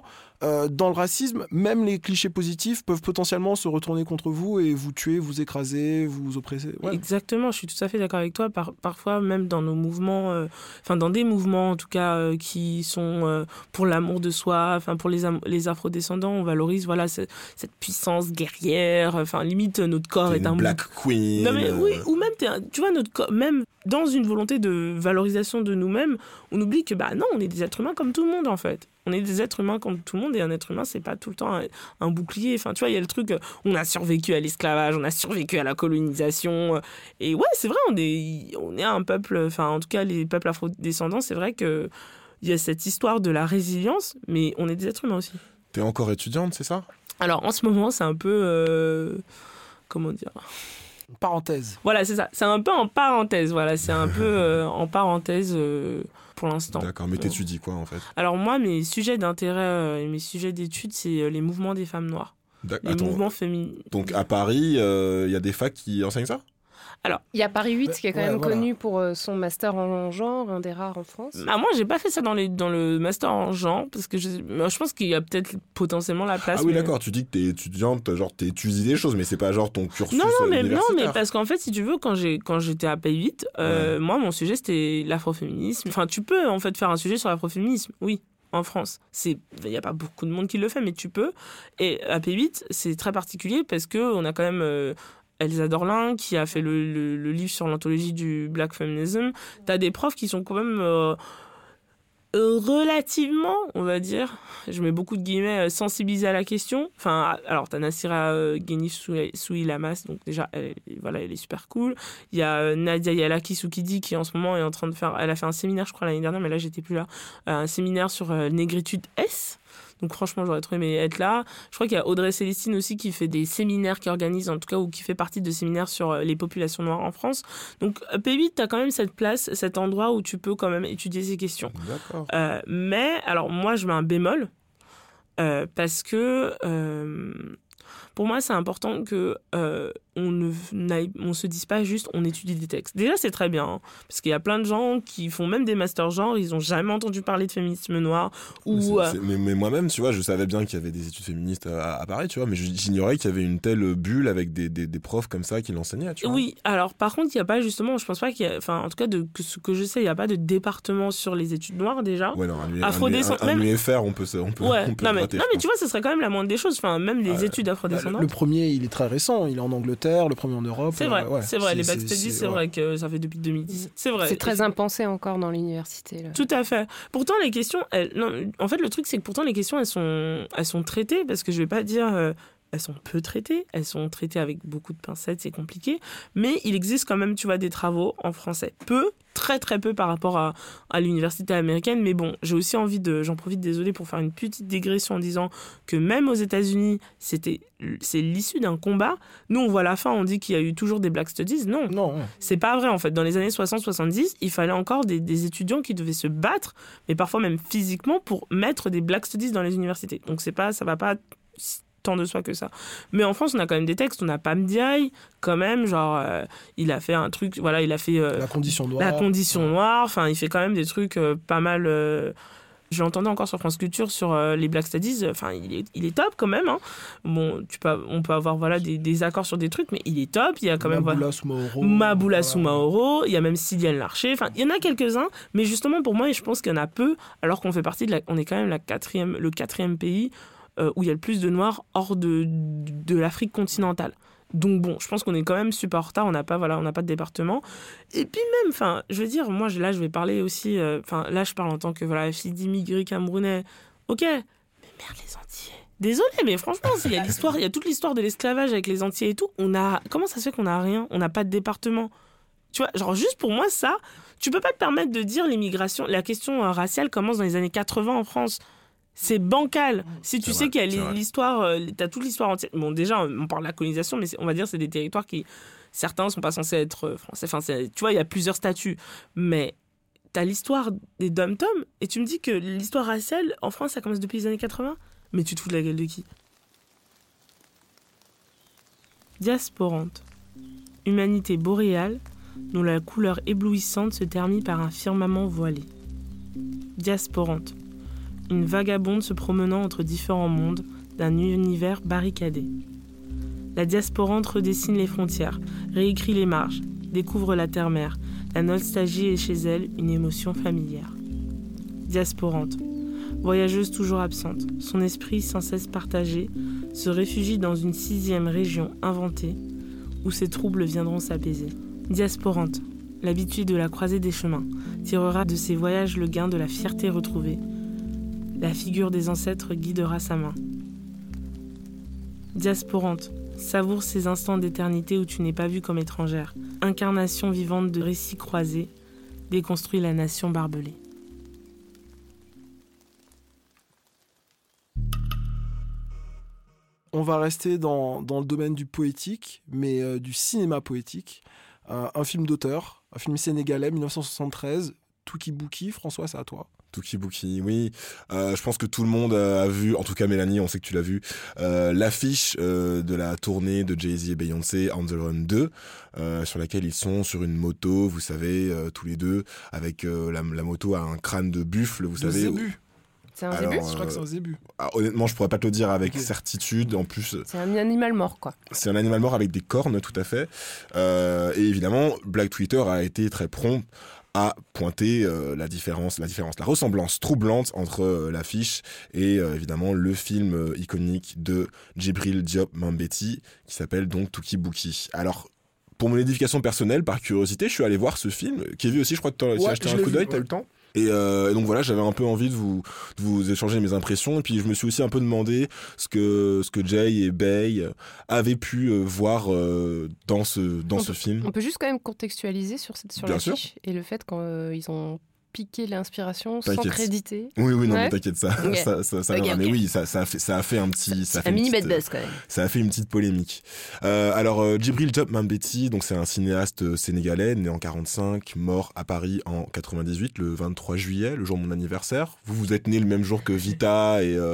dans le racisme, même les clichés positifs peuvent potentiellement se retourner contre vous et vous tuer, vous écraser, vous oppresser. Ouais.
Exactement, je suis tout à fait d'accord avec toi. Parfois, même dans nos mouvements, dans des mouvements en tout cas qui sont pour l'amour de soi, pour les afrodescendants, on valorise cette puissance guerrière. Limite, notre corps est un
Black Queen.
Non mais oui, ou même tu vois notre corps, même dans une volonté de valorisation de nous-mêmes, on oublie que non, on est des êtres humains comme tout le monde en fait. On est des êtres humains comme tout le monde et un être humain, c'est pas tout le temps un bouclier. Tu vois, il y a le truc, on a survécu à l'esclavage, on a survécu à la colonisation. Et ouais, c'est vrai, on est un peuple, en tout cas, les peuples afrodescendants, c'est vrai qu'il y a cette histoire de la résilience, mais on est des êtres humains aussi.
T'es encore étudiante, c'est ça ?
Alors, en ce moment, c'est un peu... comment dire ?
Parenthèse.
Voilà, c'est ça. C'est un peu en parenthèse. Voilà, c'est un peu en parenthèse pour l'instant.
D'accord, mais t'étudies quoi en fait ?
Alors moi, mes sujets d'intérêt et mes sujets d'études, c'est les mouvements des femmes noires. Les mouvements féminins.
Donc à Paris, il y a des facs qui enseignent ça ?
Alors, il y a Paris 8 qui est quand même connu pour son master en genre, un des rares en France.
Moi, j'ai pas fait ça dans le master en genre, parce que je pense qu'il y a peut-être potentiellement la place.
Ah oui, d'accord, tu dis que t'es étudiante, genre t'étudies des choses, mais c'est pas genre ton cursus universitaire.
Non, mais parce qu'en fait, si tu veux, quand j'étais à Paris 8, moi, mon sujet, c'était l'afroféminisme. Tu peux, en fait, faire un sujet sur l'afroféminisme, oui. En France, il n'y a pas beaucoup de monde qui le fait, mais tu peux. Et à P8, c'est très particulier parce qu'on a quand même Elsa Dorlin qui a fait le livre sur l'anthologie du Black Feminism. T'as des profs qui sont quand même relativement, on va dire, je mets beaucoup de guillemets, sensibilisés à la question. Alors t'as Nassira Ghenif Souilamas, donc déjà, elle est super cool. Il y a Nadia Yalaki Soukidi qui en ce moment est en train de elle a fait un séminaire, je crois, l'année dernière, mais là j'étais plus là, un séminaire sur négritude S. Donc franchement, j'aurais trop aimé être là. Je crois qu'il y a Audrey Célestine aussi qui fait des séminaires, qui organise en tout cas, ou qui fait partie de séminaires sur les populations noires en France. Donc P8, tu as quand même cette place, cet endroit où tu peux quand même étudier ces questions.
D'accord.
Mais, alors moi, je mets un bémol, parce que pour moi, c'est important que on se dise pas juste on étudie des textes. Déjà, c'est très bien, parce qu'il y a plein de gens qui font même des masters genre, ils ont jamais entendu parler de féminisme noir.
Mais moi-même, tu vois, je savais bien qu'il y avait des études féministes à Paris, tu vois, mais j'ignorais qu'il y avait une telle bulle avec des profs comme ça qui l'enseignaient, tu vois.
Oui, alors par contre, il n'y a pas justement, je pense pas qu'il y a, en tout cas, ce que je sais, il n'y a pas de département sur les études noires déjà.
Ouais, non, un UFR, on peut
ouais, non, mais tu vois, ce serait quand même la moindre des choses, même les études afrodescendantes.
Le premier, il est très récent, il est en Angleterre, le premier en Europe.
C'est vrai, les Black Studies, c'est vrai que ça fait depuis 2010. C'est vrai.
C'est très impensé encore dans l'université. Là.
Tout à fait. Pourtant, les questions, en fait, le truc, c'est que pourtant, les questions, elles sont traitées, parce que je vais pas dire... elles sont peu traitées, elles sont traitées avec beaucoup de pincettes, c'est compliqué, mais il existe quand même, tu vois, des travaux en français. Très très peu par rapport à l'université américaine, mais bon, j'ai aussi envie j'en profite, désolé, pour faire une petite digression en disant que même aux États-Unis, c'est l'issue d'un combat. Nous, on voit la fin, on dit qu'il y a eu toujours des Black Studies. Non. C'est pas vrai en fait. Dans les années 60-70, il fallait encore des étudiants qui devaient se battre, mais parfois même physiquement, pour mettre des Black Studies dans les universités. Donc ça va pas tant de soi que ça. Mais en France, on a quand même des textes. On a Pam Ndiaye, quand même, genre, il a fait un truc, il a fait...
La condition noire.
La condition noire, il fait quand même des trucs pas mal... je l'entendais encore sur France Culture, sur les Black Studies, il est top quand même. Hein. Bon, on peut avoir des accords sur des trucs, mais il est top. Il y a quand même... Maboula Soumaoro, il y a même Sylviane Larcher, il y en a quelques-uns, mais justement pour moi, je pense qu'il y en a peu, alors qu'on fait partie on est quand même le quatrième pays où il y a le plus de Noirs hors de l'Afrique continentale. Donc bon, je pense qu'on est quand même super en retard, on n'a pas de département. Et puis même, je veux dire, moi là je vais parler aussi, là je parle en tant que fille d'immigrés camerounais. Ok, mais merde les Antillais. Désolé, mais franchement, il y a toute l'histoire de l'esclavage avec les Antillais et tout. Comment ça se fait qu'on n'a rien ? On n'a pas de département. Tu vois, genre juste pour moi ça, tu peux pas te permettre de dire l'immigration, la question raciale commence dans les années 80 en France. C'est bancal. Si tu sais qu'il y a l'histoire, t'as toute l'histoire entière. Bon, déjà, on parle de la colonisation, mais on va dire que c'est des territoires qui, certains sont pas censés être français. Tu vois, il y a plusieurs statuts. Mais t'as l'histoire des dom-toms, et tu me dis que l'histoire raciale, en France, ça commence depuis les années 80 ? Mais tu te fous de la gueule de qui ? Diasporante. Humanité boréale, dont la couleur éblouissante se termine par un firmament voilé. Diasporante. une vagabonde se promenant entre différents mondes d'un univers barricadé. La diasporante redessine les frontières, réécrit les marges, découvre la terre-mère. La nostalgie est chez elle une émotion familière. Diasporante, voyageuse toujours absente, son esprit sans cesse partagé, se réfugie dans une 6e région inventée où ses troubles viendront s'apaiser. Diasporante, l'habitude de la croisée des chemins, tirera de ses voyages le gain de la fierté retrouvée. La figure des ancêtres guidera sa main. Diasporante, savoure ces instants d'éternité où tu n'es pas vue comme étrangère. Incarnation vivante de récits croisés, déconstruit la nation barbelée.
On va rester dans le domaine du poétique, mais du cinéma poétique. Un film d'auteur, un film sénégalais, 1973, Touki Bouki. François, c'est à toi.
Touki Bouki, oui. Je pense que tout le monde a vu, en tout cas Mélanie, on sait que tu l'as vu, l'affiche de la tournée de Jay-Z et Beyoncé, On the Run 2, sur laquelle ils sont sur une moto, vous savez, tous les deux, avec la moto à un crâne de buffle, vous savez.
Zébu.
C'est un zébu ?
Je crois que c'est un zébu.
Honnêtement, je pourrais pas te le dire avec certitude. En plus,
c'est un animal mort, quoi.
C'est un animal mort avec des cornes, tout à fait. Et évidemment, Black Twitter a été très prompt à pointer la ressemblance troublante entre l'affiche et évidemment le film iconique de Djibril Diop Mambéty qui s'appelle donc Touki Bouki. Alors, pour mon édification personnelle, par curiosité, je suis allé voir ce film. Kevin aussi, je crois que tu as acheté un coup d'œil, t'as eu le temps ? Et donc voilà, j'avais un peu envie de vous échanger mes impressions. Et puis je me suis aussi un peu demandé ce que Jay et Bey avaient pu voir dans ce film.
On peut juste quand même contextualiser sur l'affiche et le fait qu'ils ont piqué l'inspiration sans créditer.
Oui, non, mais t'inquiète, ça viendra. Mais oui, ça a fait un petit... Ça a fait
un mini bad buzz quand même.
Ça a fait une petite polémique. Alors, Djibril Diop Mambéty, donc c'est un cinéaste sénégalais, né en 45, mort à Paris en 98, le 23 juillet, le jour de mon anniversaire. Vous êtes né le même jour que Vita et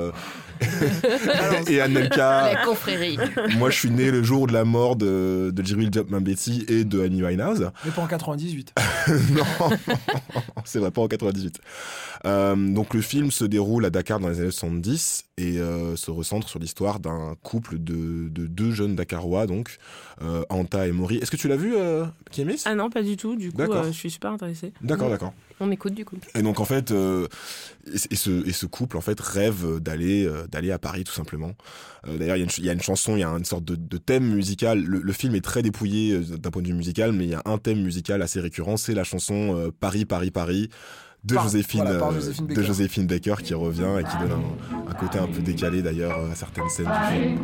Anelka.
La confrérie.
Moi, je suis né le jour de la mort de Djibril Diop Mambéty et de Amy Winehouse.
Mais pas en 98.
Non, c'est vrai, pas en 98. Donc le film se déroule à Dakar dans les années 70 et se recentre sur l'histoire d'un couple de deux jeunes Dakarois, donc Anta et Maury. Est-ce que tu l'as vu, Kémis ?
Ah non, pas du tout. Du coup, je suis super intéressée.
D'accord.
On m'écoute du coup.
Et donc en fait, ce couple en fait rêve d'aller à Paris tout simplement. D'ailleurs, il y a une chanson, il y a une sorte de thème musical. Le film est très dépouillé d'un point de vue musical, mais il y a un thème musical assez récurrent, c'est la chanson Paris, Paris, Paris de Joséphine Baker qui revient et qui donne un côté un peu décalé d'ailleurs à certaines scènes du film.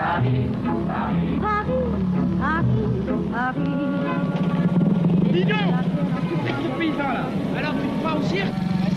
Mignon, c'est ce paysan là. Alors tu te crois au cirque?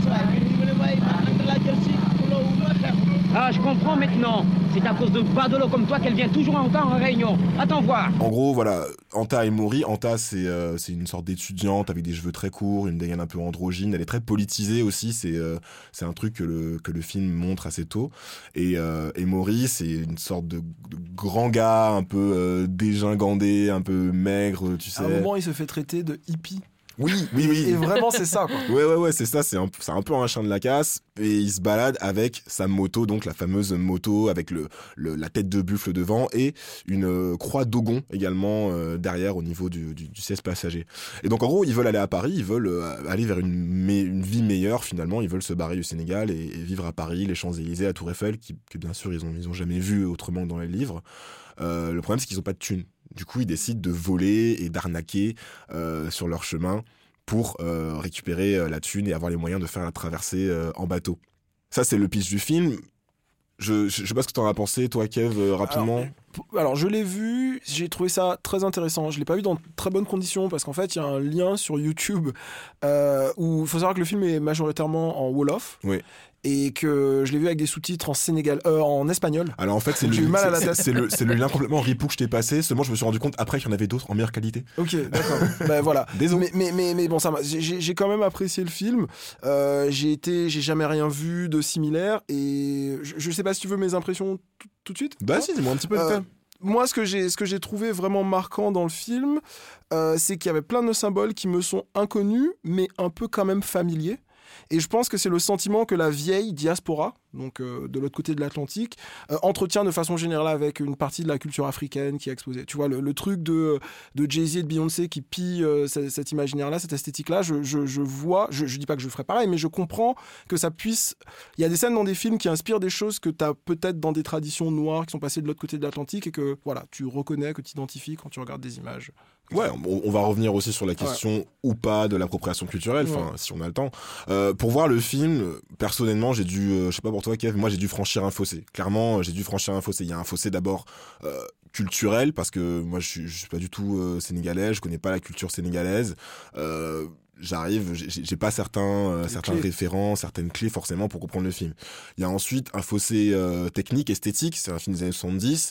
Ah, je comprends maintenant. C'est à cause de badolo comme toi qu'elle vient toujours en temps en réunion. Attends voir.
En gros, voilà, Anta et Maury. Anta, c'est une sorte d'étudiante avec des cheveux très courts, une dégaine un peu androgyne. Elle est très politisée aussi. C'est un truc que le film montre assez tôt. Et Maury, c'est une sorte de grand gars un peu dégingandé, un peu maigre, tu sais.
À un moment, il se fait traiter de hippie.
Oui.
Et vraiment, c'est ça, quoi.
Ouais, c'est ça. C'est un peu un chien de la casse. Et il se balade avec sa moto, donc la fameuse moto avec la tête de buffle devant et une croix d'Ogon également derrière au niveau du siège passager. Et donc, en gros, ils veulent aller à Paris. Ils veulent aller vers une vie meilleure, finalement. Ils veulent se barrer du Sénégal et vivre à Paris, les Champs-Élysées, la Tour Eiffel, que bien sûr, ils ont jamais vu autrement que dans les livres. Le problème, c'est qu'ils n'ont pas de thunes. Du coup, ils décident de voler et d'arnaquer sur leur chemin pour récupérer la thune et avoir les moyens de faire la traversée en bateau. Ça, c'est le pitch du film. Je sais pas ce que tu en as pensé, toi, Kev, rapidement.
Alors, je l'ai vu, j'ai trouvé ça très intéressant. Je l'ai pas vu dans de très bonnes conditions parce qu'en fait, il y a un lien sur YouTube où il faut savoir que le film est majoritairement en Wolof.
Oui.
Et que je l'ai vu avec des sous-titres en espagnol.
Alors en fait, c'est le lien complètement ripou que je t'ai passé. Seulement, je me suis rendu compte après qu'il y en avait d'autres en meilleure qualité.
Ok, d'accord. Ben voilà.
Désolé.
Mais bon, j'ai quand même apprécié le film. J'ai jamais rien vu de similaire. Et je sais pas si tu veux mes impressions tout de suite.
Bah si, dis-moi un petit peu de
Moi, ce que j'ai trouvé vraiment marquant dans le film, c'est qu'il y avait plein de symboles qui me sont inconnus, mais un peu quand même familiers. Et je pense que c'est le sentiment que la vieille diaspora, donc de l'autre côté de l'Atlantique, entretient de façon générale avec une partie de la culture africaine qui est exposée. Tu vois, le truc de Jay-Z et de Beyoncé qui pillent cet imaginaire-là, cette esthétique-là, je vois, je dis pas que je ferais pareil, mais je comprends que ça puisse... Il y a des scènes dans des films qui inspirent des choses que tu as peut-être dans des traditions noires qui sont passées de l'autre côté de l'Atlantique et que voilà, tu reconnais, que tu identifies quand tu regardes des images.
Ouais, on va revenir aussi sur la question ou pas de l'appropriation culturelle, si on a le temps. Pour voir le film, personnellement, j'ai dû, je sais pas pour toi Kev, moi j'ai dû franchir un fossé. Clairement, j'ai dû franchir un fossé. Il y a un fossé d'abord culturel, parce que moi je suis pas du tout sénégalais, je connais pas la culture sénégalaise. J'arrive, j'ai pas certains référents, certaines clés forcément pour comprendre le film. Il y a ensuite un fossé technique, esthétique, c'est un film des années 70.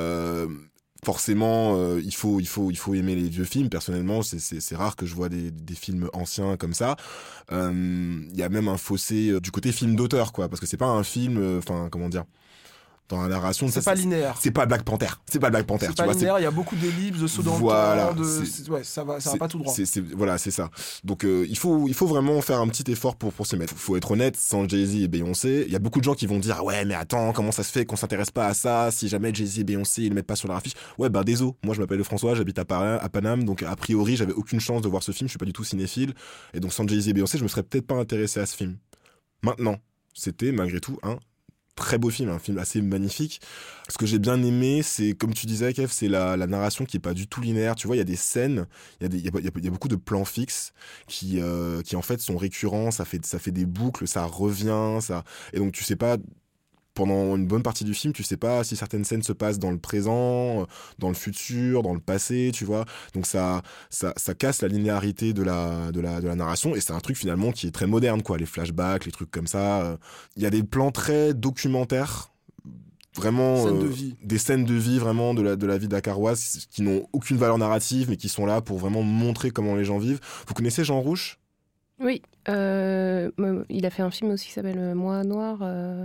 Forcément, il faut aimer les vieux films. Personnellement, c'est rare que je vois des films anciens comme ça. Il y a même un fossé du côté film d'auteur, quoi, parce que c'est pas un film, comment dire, dans la narration.
C'est pas linéaire.
C'est pas Black Panther. C'est pas Black Panther.
C'est pas linéaire. Il y a beaucoup d'ellipses, de sauts dans le temps. Ça va pas tout droit.
Voilà, c'est ça. Donc il faut vraiment faire un petit effort pour s'y mettre. Faut être honnête, sans Jay-Z et Beyoncé, il y a beaucoup de gens qui vont dire ouais mais attends, comment ça se fait qu'on s'intéresse pas à ça si jamais Jay-Z et Beyoncé ils le mettent pas sur leur affiche. Ouais désolé. Moi je m'appelle François, j'habite à Paname, donc a priori j'avais aucune chance de voir ce film. Je suis pas du tout cinéphile et donc sans Jay-Z et Beyoncé je me serais peut-être pas intéressé à ce film. Maintenant, c'était malgré tout un très beau film, un film assez magnifique. Ce que j'ai bien aimé, c'est, comme tu disais, Kev, c'est la narration qui est pas du tout linéaire. Tu vois, il y a des scènes, il y a beaucoup de plans fixes qui en fait sont récurrents. Ça fait des boucles, ça revient, et donc tu sais pas. Pendant une bonne partie du film, tu sais pas si certaines scènes se passent dans le présent, dans le futur, dans le passé, tu vois. Donc ça casse la linéarité de la narration, et c'est un truc finalement qui est très moderne, quoi. Les flashbacks, les trucs comme ça. Il y a des plans très documentaires, vraiment des scènes de vie vraiment de la vie dakaroise qui n'ont aucune valeur narrative, mais qui sont là pour vraiment montrer comment les gens vivent. Vous connaissez Jean Rouch ?
Oui, il a fait un film aussi qui s'appelle Moi Noir.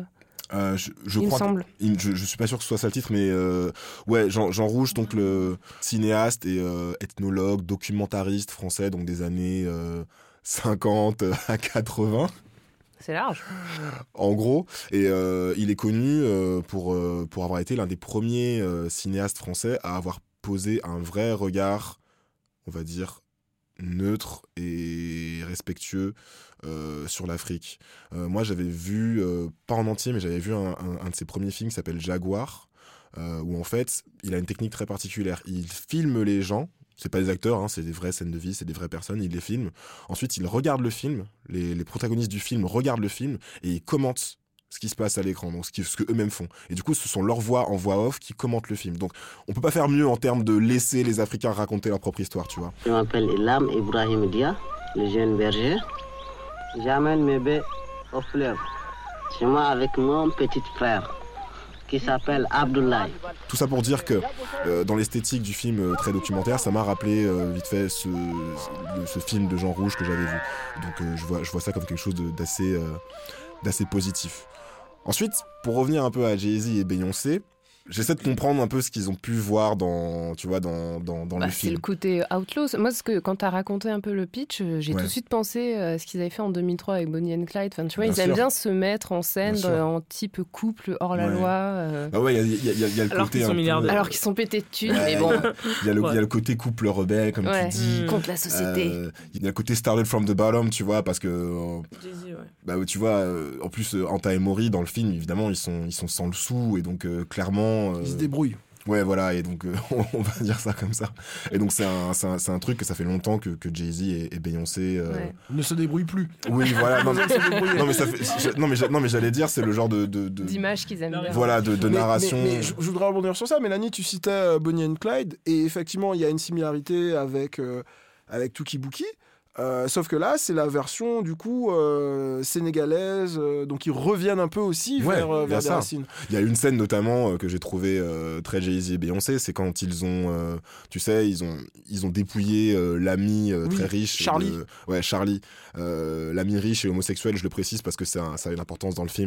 Je
il
crois
me semble.
Je suis pas sûr que ce soit ça le titre, mais ouais, Jean Rouch, donc le cinéaste et ethnologue, documentariste français, donc des années 50 à 80.
C'est large.
En gros, et il est connu pour avoir été l'un des premiers cinéastes français à avoir posé un vrai regard, on va dire, neutre et respectueux sur l'Afrique. Moi, j'avais vu, pas en entier, mais j'avais vu un de ses premiers films qui s'appelle Jaguar, où en fait, il a une technique très particulière. Il filme les gens, c'est pas des acteurs, hein, c'est des vraies scènes de vie, c'est des vraies personnes, il les filme. Ensuite, il regarde le film, les protagonistes du film regardent le film, et ils commentent ce qui se passe à l'écran, donc ce que eux-mêmes font. Et du coup, ce sont leurs voix en voix off qui commentent le film. Donc, on peut pas faire mieux en termes de laisser les Africains raconter leur propre histoire, tu vois.
Je m'appelle Ilham Ibrahim Dia, le jeune berger. J'amène mes bébés au fleuve. Je suis avec mon petit frère qui s'appelle Abdoulaye.
Tout ça pour dire que dans l'esthétique du film très documentaire, ça m'a rappelé vite fait ce film de Jean Rouch que j'avais vu. Donc je vois ça comme quelque chose d'assez positif. Ensuite, pour revenir un peu à Jay-Z et Beyoncé, j'essaie de comprendre un peu ce qu'ils ont pu voir dans le film.
C'est le côté outlaw. Moi, quand tu as raconté un peu le pitch, j'ai tout de suite pensé à ce qu'ils avaient fait en 2003 avec Bonnie and Clyde. Enfin, tu vois, ils aiment bien se mettre en scène en type couple hors la loi.
Ah ouais, il y a le
alors
côté
qu'ils sont milliardaires.
Alors qu'ils sont pétés de thunes, mais bon.
Il y a le côté couple rebelle, comme tu dis.
Contre la société.
Il y a le côté started from the bottom, tu vois, parce que...
Jay-Z, ouais.
Bah, tu vois, en plus, Anta et Mori, dans le film, évidemment, ils sont sans le sou, et donc, clairement...
Ils se débrouillent.
Ouais, voilà, et donc on va dire ça comme ça. Et donc c'est un truc que ça fait longtemps que Jay-Z et Beyoncé
ne se débrouillent plus.
Oui, voilà. Non mais ça fait, non mais j'allais dire, c'est le genre
d'image qu'ils aiment bien.
Voilà, de narration.
Mais je voudrais rebondir sur ça. Mélanie, tu citais Bonnie and Clyde, et effectivement il y a une similarité avec Touki Bouki. Sauf que là, c'est la version du coup sénégalaise, donc ils reviennent un peu aussi vers des racines.
Il y a une scène notamment que j'ai trouvé très Jay-Z et Beyoncé, c'est quand ils ont, tu sais, ils ont dépouillé l'ami très riche, Charlie, l'ami riche et homosexuel, je le précise parce que ça a une importance dans le film.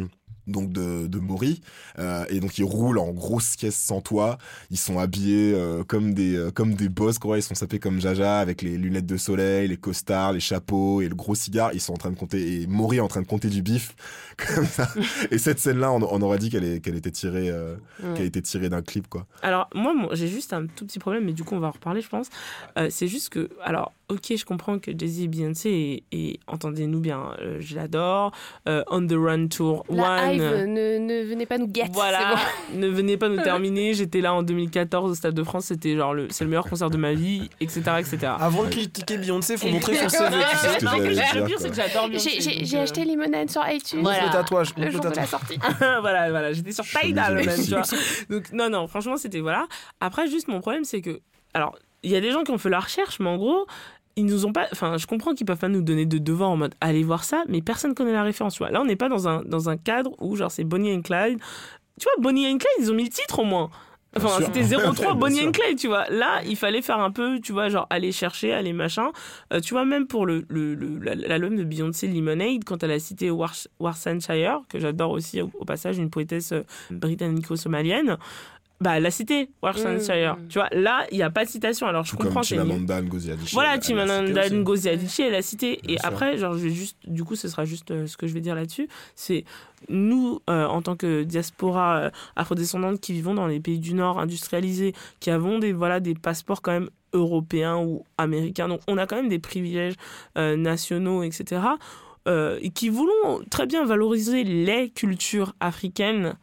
donc de Maury, et donc ils roulent en grosse caisse sans toit, ils sont habillés comme des boss, quoi. Ils sont sapés comme Jaja avec les lunettes de soleil, les costards, les chapeaux et le gros cigare. Ils sont en train de compter, et Maury est en train de compter du bif comme ça. Et cette scène-là, on aurait dit qu'elle était tirée d'un clip, quoi.
Alors moi j'ai juste un tout petit problème, mais du coup on va en reparler, je pense. C'est juste que, alors ok, je comprends que Jay-Z et Beyoncé, et entendez-nous bien, je l'adore. On the Run Tour
La
1.
Hive, ne venez pas nous guetter.
Voilà, ne venez pas nous terminer. J'étais là en 2014 au Stade de France, c'était genre c'est le meilleur concert de ma vie, etc.
Avant de critiquer Beyoncé, faut montrer son CV.
Le pire, c'est que j'adore Beyoncé.
J'ai acheté Limonade sur iTunes.
Voilà.
Le tatouage.
Le jour de la sortie.
voilà, j'étais sur Tidal même, tu vois. Donc non, franchement, c'était voilà. Après, juste mon problème, c'est que, alors, il y a des gens qui ont fait la recherche, mais en gros, ils nous ont pas. Enfin, je comprends qu'ils peuvent pas nous donner de devoir en mode allez voir ça, mais personne connaît la référence. Tu vois. Là, on n'est pas dans un cadre où genre c'est Bonnie and Clyde. Tu vois, Bonnie and Clyde, ils ont mis le titre au moins. Enfin, c'était 03 Bonnie and Clyde, tu vois. Là, il fallait faire un peu, tu vois, genre aller chercher, aller machin. Tu vois, même pour l'album de Beyoncé Lemonade, quand elle a cité Worcestershire, que j'adore aussi au passage, une poétesse britannico-somalienne. Bah, elle a cité Worcestershire. Tu vois, là, il n'y a pas de citation. Alors, je comprends.
Comme Chimamanda Ngozi Adichie.
Voilà, Chimamanda Ngozi Adichie, elle a cité. Et
Bien
après, genre, du coup, ce sera juste ce que je vais dire là-dessus. C'est nous, en tant que diaspora afrodescendante qui vivons dans les pays du Nord industrialisés, qui avons des passeports quand même européens ou américains. Donc, on a quand même des privilèges nationaux, etc. Et qui voulons très bien valoriser les cultures africaines.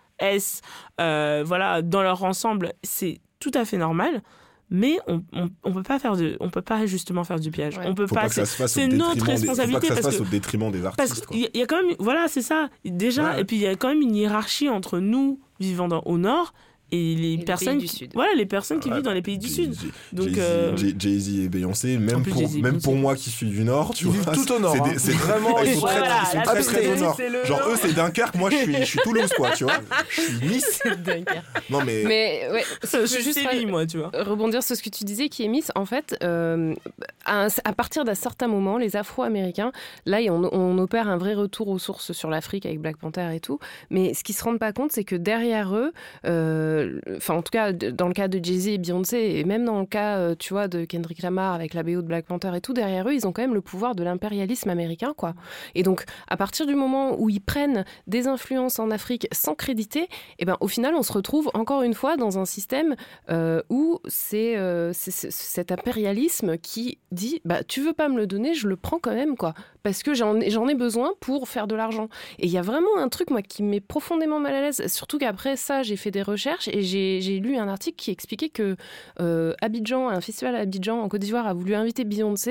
Dans leur ensemble, c'est tout à fait normal, mais on peut pas justement faire du piège. On peut pas. C'est notre responsabilité.
Faut pas que ça se fasse au détriment des artistes.
Parce qu'il y a quand même, voilà, c'est ça déjà. Ouais. Et puis il y a quand même une hiérarchie entre nous vivant au Nord et les personnes
du Sud.
Voilà, les personnes qui vivent dans les pays du Sud. Donc
Jay-Z et Beyoncé, même pour moi qui suis du Nord, tu vois,
tout au Nord.
C'est vraiment ils sont très au Nord. Genre eux c'est Dunkerque, moi je suis Toulouse, quoi, tu vois. Je suis Nice.
Dunkerque.
Non mais
ouais,
je suis juste moi, tu vois.
Rebondir sur ce que tu disais qui est Miss, en fait à partir d'un certain moment, les Afro-Américains, là on opère un vrai retour aux sources sur l'Afrique avec Black Panther et tout, mais ce qu'ils se rendent pas compte, c'est que derrière eux enfin en tout cas dans le cas de Jay-Z et Beyoncé, et même dans le cas tu vois de Kendrick Lamar avec la BO de Black Panther et tout, derrière eux ils ont quand même le pouvoir de l'impérialisme américain, quoi. Et donc à partir du moment où ils prennent des influences en Afrique sans créditer, et ben au final on se retrouve encore une fois dans un système où c'est cet impérialisme qui dit bah tu veux pas me le donner, je le prends quand même, quoi, parce que j'en ai besoin pour faire de l'argent. Et il y a vraiment un truc moi qui me met profondément mal à l'aise, surtout qu'après ça j'ai fait des recherches et j'ai lu un article qui expliquait que Abidjan, un festival à Abidjan en Côte d'Ivoire a voulu inviter Beyoncé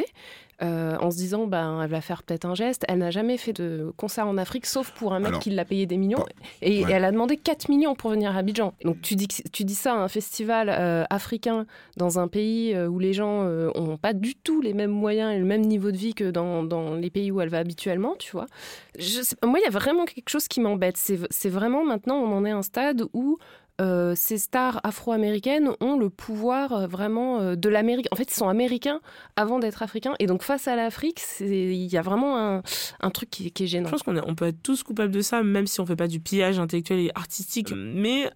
en se disant elle va faire peut-être un geste. Elle n'a jamais fait de concert en Afrique sauf pour un mec qui l'a payé des millions et elle a demandé 4 millions pour venir à Abidjan. Donc tu dis ça à un festival africain dans un pays où les gens n'ont pas du tout les mêmes moyens et le même niveau de vie que dans les pays où elle va habituellement, tu vois. Moi il y a vraiment quelque chose qui m'embête, c'est vraiment maintenant on en est à un stade où ces stars afro-américaines ont le pouvoir vraiment de l'Amérique. En fait, ils sont américains avant d'être africains. Et donc, face à l'Afrique, il y a vraiment un truc qui est gênant.
Je pense qu'on peut être tous coupables de ça, même si on fait pas du pillage intellectuel et artistique. Mais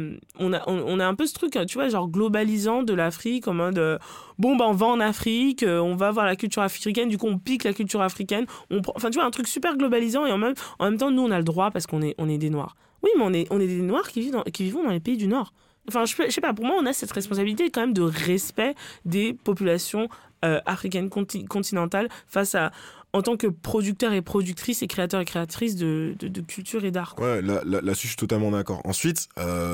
on a un peu ce truc, tu vois, genre globalisant de l'Afrique en mode on va en Afrique, on va voir la culture africaine, du coup on pique la culture africaine. Enfin, tu vois, un truc super globalisant et en même temps, nous on a le droit parce qu'on est des Noirs. Oui, mais on est des Noirs qui vivent dans les pays du Nord. Enfin, je sais pas, pour moi, on a cette responsabilité quand même de respect des populations africaines continentales face à, en tant que producteur et productrice et créateur et créatrice de culture et d'art, quoi.
Ouais, là-dessus, je suis totalement d'accord. Ensuite,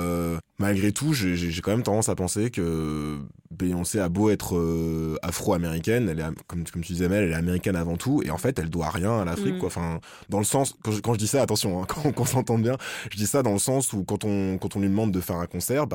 malgré tout, j'ai quand même tendance à penser que Beyoncé a beau être afro-américaine, elle est, comme tu disais, elle est américaine avant tout, et en fait, elle doit rien à l'Afrique, quoi. Enfin, dans le sens, quand je dis ça, attention, hein, qu'on s'entende bien, je dis ça dans le sens où quand on lui demande de faire un concert,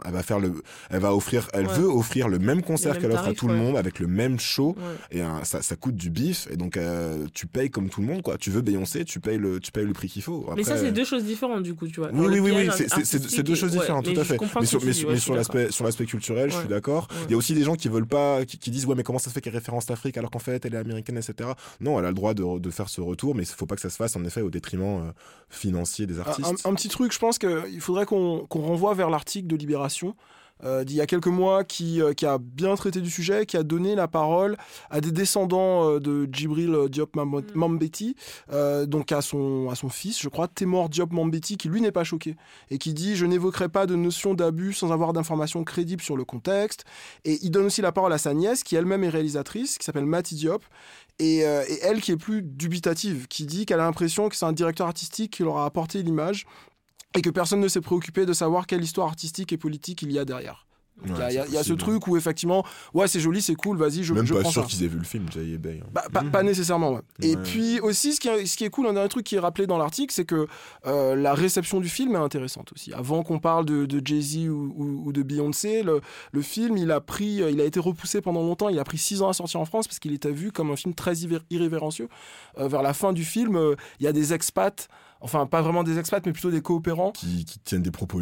elle veut offrir le même concert qu'elle offre à tout le monde, avec le même show, et ça coûte du bif, et donc tu payes comme tout le monde, quoi. Tu veux Beyoncé, tu payes le prix qu'il faut. Après,
mais ça, c'est deux choses différentes, du coup, tu vois.
Oui, c'est deux choses différentes, tout à fait. Mais sur l'aspect culturel, je suis d'accord. Il y a aussi des gens qui veulent pas, qui disent ouais mais comment ça se fait qu'elle référence l'Afrique alors qu'en fait elle est américaine, etc. Non, elle a le droit de faire ce retour, mais il faut pas que ça se fasse en effet au détriment financier des artistes.
Un petit truc, je pense qu'il faudrait qu'on renvoie vers l'article de Libération d'il y a quelques mois qui a bien traité du sujet, qui a donné la parole à des descendants de Djibril Diop Mambéty, donc à son fils, je crois, Témor Diop Mambéty, qui lui n'est pas choqué et qui dit « Je n'évoquerai pas de notion d'abus sans avoir d'informations crédibles sur le contexte ». Et il donne aussi la parole à sa nièce, qui elle-même est réalisatrice, qui s'appelle Mati Diop, et elle qui est plus dubitative, qui dit qu'elle a l'impression que c'est un directeur artistique qui leur a apporté l'image et que personne ne s'est préoccupé de savoir quelle histoire artistique et politique il y a derrière. Il y a ce truc où effectivement, ouais, c'est joli, c'est cool, vas-y, je prends ça.
Même pas sûr qu'ils aient vu le film, Jay et Bay.
Pas nécessairement, ouais. Et puis aussi, ce qui est cool, un dernier truc qui est rappelé dans l'article, c'est que la réception du film est intéressante aussi. Avant qu'on parle de Jay-Z ou de Beyoncé, le film, il a été repoussé pendant longtemps, il a pris 6 ans à sortir en France parce qu'il était vu comme un film très irrévérencieux. Vers la fin du film, il y a des expats, enfin pas vraiment des expats mais plutôt des coopérants
qui tiennent des propos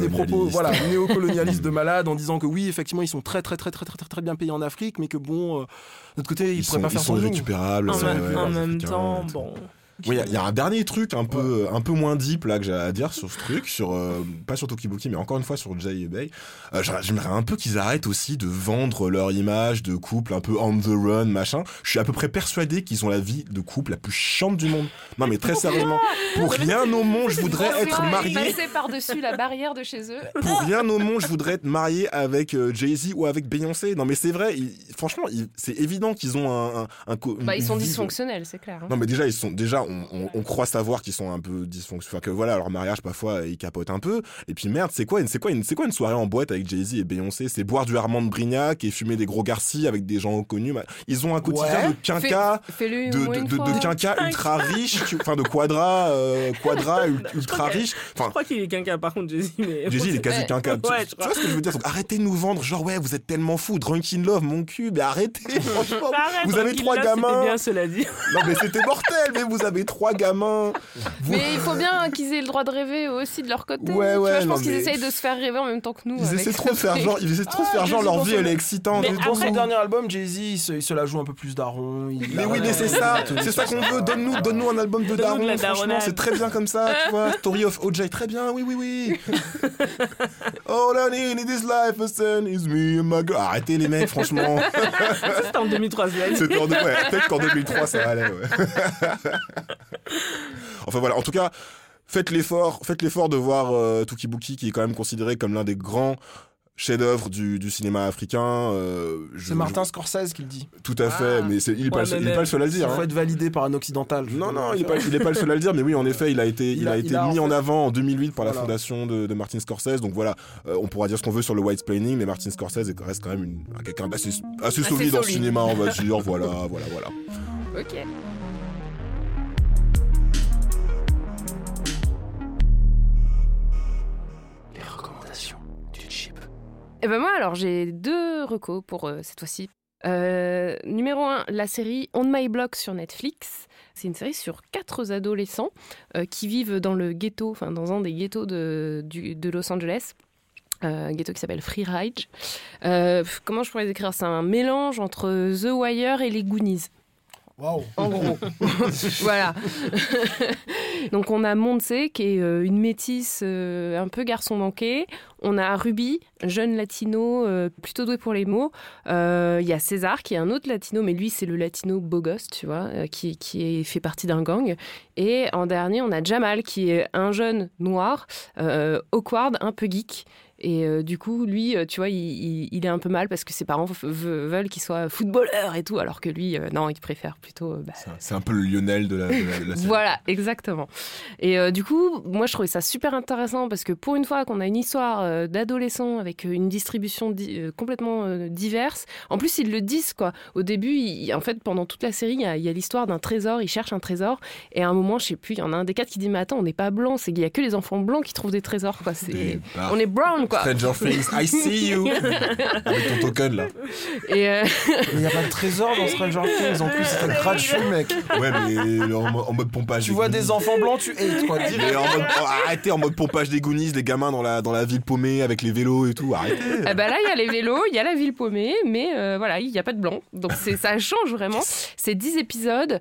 néocolonialistes de malades en disant que oui effectivement ils sont très très très très très très, très bien payés en Afrique mais que bon de l'autre côté ils pourraient pas faire
ils sont irrécupérables
en même temps bon.
Oui, il y a un dernier truc un peu moins deep là que j'ai à dire sur ce truc, pas sur Tokibuki mais encore une fois sur Jay et Bay. J'aimerais un peu qu'ils arrêtent aussi de vendre leur image de couple un peu on the run machin. Je suis à peu près persuadé qu'ils ont la vie de couple la plus chiante du monde. Non mais très sérieusement, pour rien au monde je voudrais être marié.
Passer par-dessus la barrière de chez eux.
Pour rien au monde je voudrais être marié avec Jay-Z ou avec Beyoncé. Non mais c'est vrai, franchement c'est évident qu'ils ont
ils sont dysfonctionnels, c'est clair. Hein.
Non mais déjà on croit savoir qu'ils sont un peu dysfonctionnels, enfin que voilà leur mariage parfois ils capotent un peu. Et puis merde, c'est quoi une soirée en boîte avec Jay-Z et Beyoncé? C'est boire du Armand de Brignac et fumer des gros Garci avec des gens connus. Ils ont un quotidien de quinca, de quinca ultra riche, enfin de quadra ultra riche. Enfin,
je crois qu'il est quinca par contre Jay-Z, mais
Jay-Z il est quasi quinca. Tu vois ce que je veux dire? Donc, arrêtez de nous vendre genre ouais vous êtes tellement fous, Drunken Love mon cul, mais arrêtez franchement.
Vous avez 3 gamins. C'était bien cela dit.
Non mais c'était mortel, mais vous avez 3 gamins.
Mais il faut bien qu'ils aient le droit de rêver aussi de leur côté.
Ouais,
je pense qu'ils essayent de se faire rêver en même temps que nous.
Ils essaient trop de faire genre leur vie elle est excitante.
Mais dans son dernier album, Jay-Z il se la joue un peu plus daron.
Mais oui, mais c'est ça qu'on veut. Donne-nous un album de daron. Franchement, c'est très bien comme ça, tu vois. Story of OJ, très bien. Oui. All I need in this life is me and my girl. Arrêtez les mecs, franchement.
C'était en 2003,
peut-être qu'en 2003 ça allait. Ouais. Enfin voilà, en tout cas, faites l'effort de voir Tokibuki qui est quand même considéré comme l'un des grands chef-d'œuvre du cinéma africain.
C'est Martin Scorsese qui le dit.
Tout à fait, mais il est pas le seul à le dire.
Il faut être validé par un occidental.
Non, il est pas le seul à le dire, mais oui, en effet, il a été mis en avant en 2008 par la fondation de Martin Scorsese. Donc voilà, on pourra dire ce qu'on veut sur le whitesplaining, mais Martin Scorsese reste quand même quelqu'un assez solide dans le cinéma, on va dire. Voilà.
Ok. Et ben moi, alors, j'ai 2 recos pour cette fois-ci. Numéro 1, la série On My Block sur Netflix. C'est une série sur 4 adolescents qui vivent dans le ghetto, enfin dans un des ghettos de Los Angeles. Un ghetto qui s'appelle Free Ridge. Comment je pourrais décrire? C'est un mélange entre The Wire et les Goonies.
Wow.
En gros. Voilà. Donc on a Montse qui est une métisse un peu garçon manqué. On a Ruby, jeune latino plutôt doué pour les mots. Il y a César qui est un autre latino, mais lui c'est le latino beau gosse, tu vois, qui fait partie d'un gang. Et en dernier on a Jamal qui est un jeune noir, awkward, un peu geek. Et du coup, lui, tu vois, il est un peu mal parce que ses parents veulent qu'il soit footballeur et tout, alors que lui, non, il préfère plutôt...
C'est un peu le Lionel de la série.
Voilà, exactement. Et du coup, moi, je trouvais ça super intéressant parce que pour une fois qu'on a une histoire d'adolescents avec une distribution complètement diverse, en plus, ils le disent, quoi. Au début, en fait, pendant toute la série, il y a l'histoire d'un trésor, ils cherchent un trésor, et à un moment, je sais plus, il y en a un des 4 qui dit « Mais attends, on n'est pas blanc, il n'y a que les enfants blancs qui trouvent des trésors, quoi. On est brown, quoi. quoi.
Stranger Things, I see you. Avec ton token là.
Et
Il n'y a pas de trésor dans Stranger Things, en plus c'est gratuit mec.
Ouais mais en mode pompage.
Tu vois des enfants blancs, tu hates quoi.
Mais arrêtez, en mode pompage des Goonies, les gamins dans la ville paumée avec les vélos et tout, arrêtez.
Là il y a les vélos, il y a la ville paumée, mais voilà, il n'y a pas de blanc. Donc ça change vraiment. C'est 10 épisodes.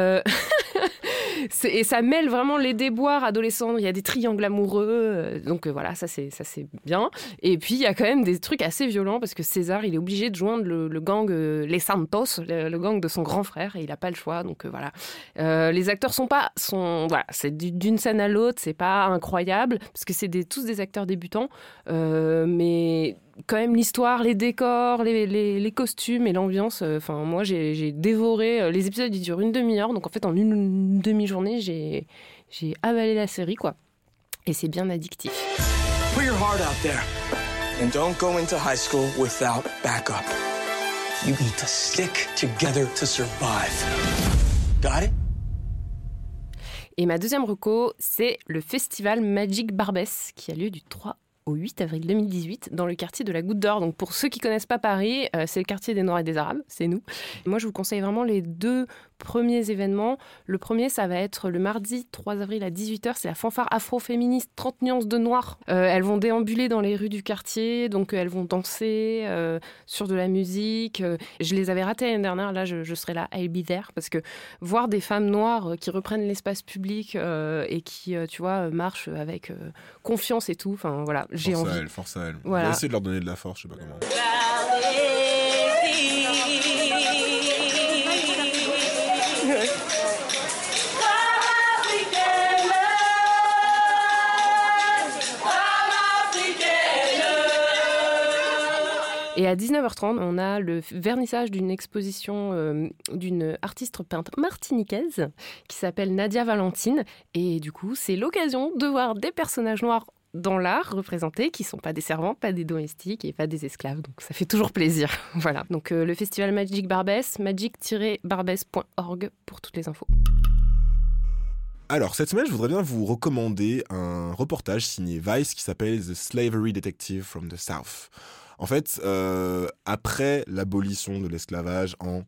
Et ça mêle vraiment les déboires adolescents. Il y a des triangles amoureux. Donc voilà, ça c'est bien. Et puis il y a quand même des trucs assez violents parce que César, il est obligé de joindre le gang Les Santos, le gang de son grand frère, et il n'a pas le choix. Donc voilà. Les acteurs voilà, c'est d'une scène à l'autre, c'est pas incroyable parce que c'est tous des acteurs débutants. Mais quand même l'histoire, les décors, les costumes et l'ambiance, moi j'ai dévoré. Les épisodes ils durent une demi-heure, donc en fait en une demi-journée j'ai avalé la série quoi. Et c'est bien addictif.
Put your heart out there and don't go into high school without backup. You need to stick together to survive. Got it?
Et ma deuxième reco, c'est le festival Magic Barbès qui a lieu du 3 au 8 avril 2018 dans le quartier de la Goutte d'Or. Donc pour ceux qui connaissent pas Paris, c'est le quartier des Noirs et des Arabes, c'est nous. Moi je vous conseille vraiment les 2 premiers événements. Le premier, ça va être le mardi 3 avril à 18h, c'est la fanfare afro-féministe 30 nuances de noir. Elles vont déambuler dans les rues du quartier, donc elles vont danser sur de la musique. Je les avais ratées l'année dernière, là je serai là, I'll be there, parce que voir des femmes noires qui reprennent l'espace public et qui, tu vois, marchent avec confiance et tout, enfin voilà. J'ai envie.
Force à elles.
Voilà.
On va essayer de leur donner de la force, je sais pas comment.
Et à 19h30, on a le vernissage d'une exposition d'une artiste peintre martiniquaise qui s'appelle Nadia Valentine. Et du coup, c'est l'occasion de voir des personnages noirs dans l'art représentés qui ne sont pas des servants, pas des domestiques et pas des esclaves. Donc ça fait toujours plaisir. Voilà. Donc le festival Magic Barbès, magic-barbès.org pour toutes les infos.
Alors, cette semaine, je voudrais bien vous recommander un reportage signé Vice qui s'appelle The Slavery Detective from the South. En fait, après l'abolition de l'esclavage en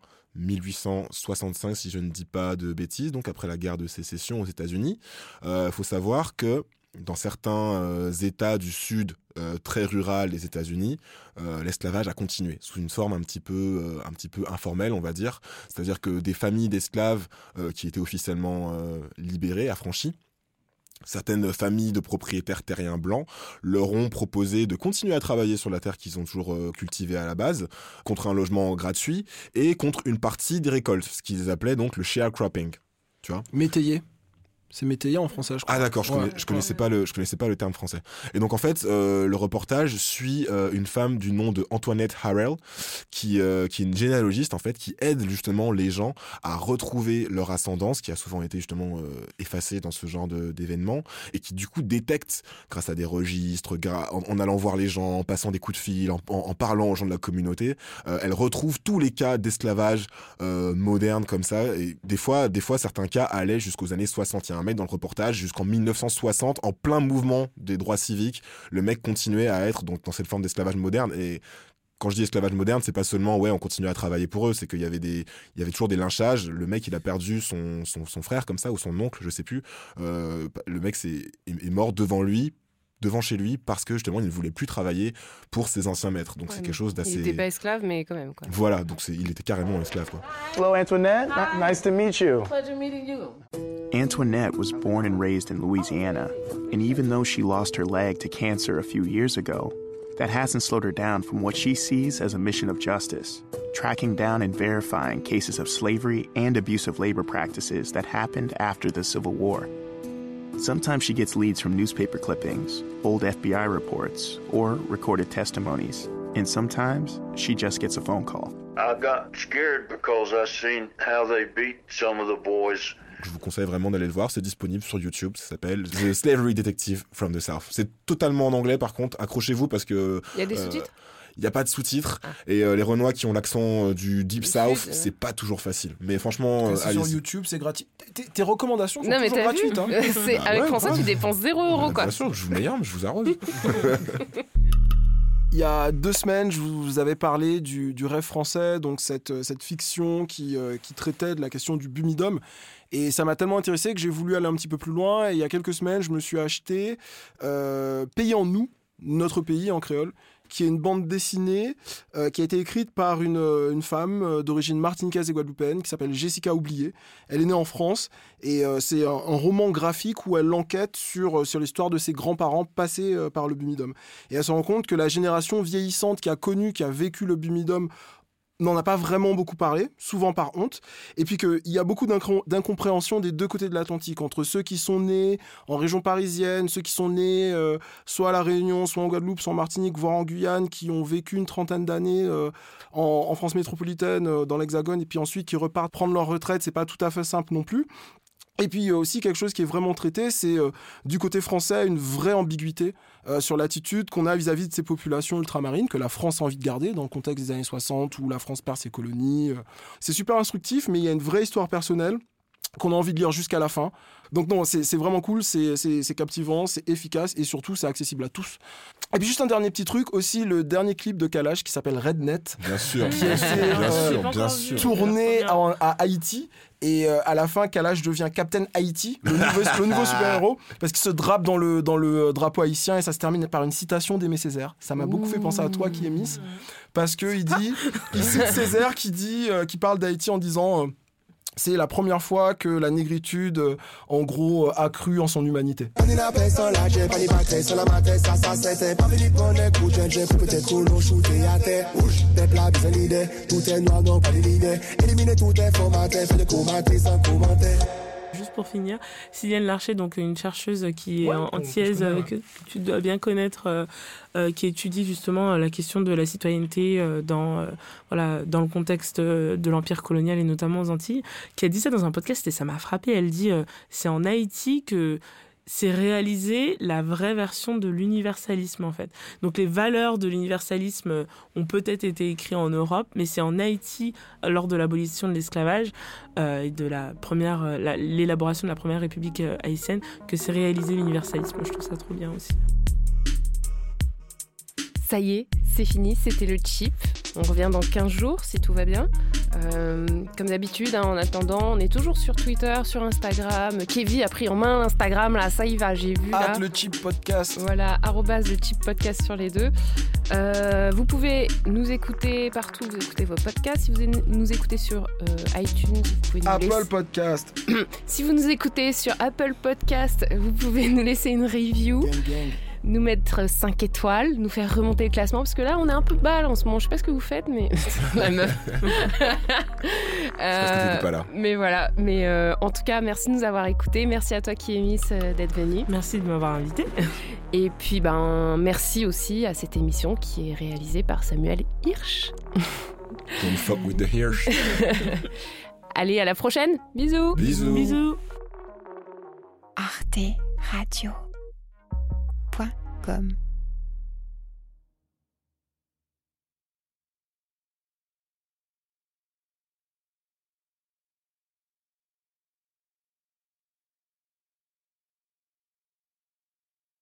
1865, si je ne dis pas de bêtises, donc après la guerre de sécession aux États-Unis, faut savoir que dans certains États du Sud très rural des États-Unis, l'esclavage a continué sous une forme un petit peu informelle, on va dire. C'est-à-dire que des familles d'esclaves qui étaient officiellement libérées, affranchies, certaines familles de propriétaires terriens blancs leur ont proposé de continuer à travailler sur la terre qu'ils ont toujours cultivée à la base, contre un logement gratuit et contre une partie des récoltes, ce qu'ils appelaient donc le sharecropping. Tu vois ?
Métayer. C'est métayer en français, je crois.
Ah d'accord, je connaissais pas le terme français. Et donc en fait, le reportage suit une femme du nom de Antoinette Harrell, qui est une généalogiste en fait, qui aide justement les gens à retrouver leur ascendance, qui a souvent été justement effacée dans ce genre d'événements, et qui du coup détecte, grâce à des registres, en allant voir les gens, en passant des coups de fil, en parlant aux gens de la communauté, elle retrouve tous les cas d'esclavage moderne comme ça. Et des fois certains cas allaient jusqu'aux années 60. Il y a un mec dans le reportage, jusqu'en 1960, en plein mouvement des droits civiques, le mec continuait à être donc dans cette forme d'esclavage moderne. Et quand je dis esclavage moderne, c'est pas seulement on continue à travailler pour eux, c'est qu'il y avait toujours des lynchages. Le mec, il a perdu son frère comme ça, ou son oncle, je sais plus. Le mec est mort devant chez lui, parce que justement il ne voulait plus travailler pour ses anciens maîtres. Donc c'est quelque chose d'assez...
Il n'était pas esclave, mais quand même, quoi.
Voilà, donc il était carrément esclave, quoi.
Hello, Antoinette. Nice to meet you.
Pleasure meeting you.
Antoinette was born and raised in Louisiana, and even though she lost her leg to cancer a few years ago, that hasn't slowed her down from what she sees as a mission of justice, tracking down and verifying cases of slavery and abusive labor practices that happened after the Civil War. Sometimes she gets leads from newspaper clippings, old FBI reports, or recorded testimonies. And sometimes she just gets a phone call.
I got scared because I seen how they beat some of the boys.
Je vous conseille vraiment d'aller le voir, c'est disponible sur YouTube, ça s'appelle The Slavery Detective from the South. C'est totalement en anglais par contre, accrochez-vous parce que...
Il y a des sous-titres ?
Il n'y a pas de sous-titres, et les Renois qui ont l'accent du Deep South, c'est pas toujours facile. Mais franchement,
c'est sur YouTube, c'est gratuit. Tes recommandations sont toujours gratuites. Hein.
Avec François, tu dépenses 0 € quoi.
Bien sûr, je vous meilleur, mais je vous arrose.
Il y a 2 semaines, je vous avais parlé du Rêve français, donc cette fiction qui traitait de la question du Bumidum. Et ça m'a tellement intéressé que j'ai voulu aller un petit peu plus loin. Et il y a quelques semaines, je me suis acheté Pays en nous, notre pays en créole, qui est une bande dessinée qui a été écrite par une femme d'origine martiniquaise et guadeloupéenne qui s'appelle Jessica Oublié. Elle est née en France et c'est un roman graphique où elle enquête sur l'histoire de ses grands-parents passés par le Bumidum. Et elle se rend compte que la génération vieillissante qui a vécu le Bumidum n'en a pas vraiment beaucoup parlé, souvent par honte, et puis qu'il y a beaucoup d'incompréhension des 2 côtés de l'Atlantique, entre ceux qui sont nés en région parisienne, ceux qui sont nés soit à La Réunion, soit en Guadeloupe, soit en Martinique, voire en Guyane, qui ont vécu une 30aine d'années en France métropolitaine, dans l'Hexagone, et puis ensuite qui repartent prendre leur retraite. C'est pas tout à fait simple non plus. Et puis aussi quelque chose qui est vraiment traité, c'est du côté français une vraie ambiguïté sur l'attitude qu'on a vis-à-vis de ces populations ultramarines que la France a envie de garder dans le contexte des années 60 où la France perd ses colonies. C'est super instructif, mais il y a une vraie histoire personnelle qu'on a envie de lire jusqu'à la fin. Donc non, c'est vraiment cool, c'est captivant, c'est efficace et surtout c'est accessible à tous. Et puis juste un dernier petit truc, aussi le dernier clip de Kalash qui s'appelle Rednet.
Bien sûr,
qui a été
bien sûr.
tourné à Haïti. Et à la fin, Kalash devient Captain Haïti, le nouveau super-héros, parce qu'il se drape dans le drapeau haïtien et ça se termine par une citation d'Aimé Césaire. Ça m'a beaucoup fait penser à toi, Kiemis, parce qu'il cite Césaire qui parle d'Haïti en disant... c'est la première fois que la négritude, en gros, a cru en son humanité.
Juste pour finir, Sylviane Larcher, donc une chercheuse qui est antillaise, que tu dois bien connaître, qui étudie justement la question de la citoyenneté dans le contexte de l'empire colonial et notamment aux Antilles, qui a dit ça dans un podcast et ça m'a frappé. Elle dit c'est en Haïti que c'est réaliser la vraie version de l'universalisme en fait. Donc les valeurs de l'universalisme ont peut-être été écrites en Europe, mais c'est en Haïti, lors de l'abolition de l'esclavage et de l'élaboration de la première république haïtienne, que c'est réalisé l'universalisme. Je trouve ça trop bien aussi.
Ça y est, c'est fini, c'était le chip. On revient dans 15 jours si tout va bien. Comme d'habitude, en attendant, on est toujours sur Twitter, sur Instagram. Kevin a pris en main l'Instagram, là, ça y va, j'ai vu. Là.
Le Chip Podcast.
Voilà, @le Chip Podcast sur les 2. Vous pouvez nous écouter partout, vous écoutez vos podcasts. Si vous nous écoutez sur iTunes, vous pouvez nous
Apple Podcast.
Si vous nous écoutez sur Apple Podcast, vous pouvez nous laisser une review.
Gang, gang.
Nous mettre 5 étoiles, nous faire remonter le classement, parce que là, on est un peu bas en ce moment. Je sais pas ce que vous faites, mais... La meuf.
Parce que t'étais pas là.
Mais voilà. Mais en tout cas, merci de nous avoir écoutés. Merci à toi, Kiemis, d'être venu.
Merci de m'avoir invité.
Et puis, merci aussi à cette émission qui est réalisée par Samuel Hirsch.
Don't fuck with the Hirsch.
Allez, à la prochaine. Bisous.
Bisous.
Bisous.
Arte Radio.com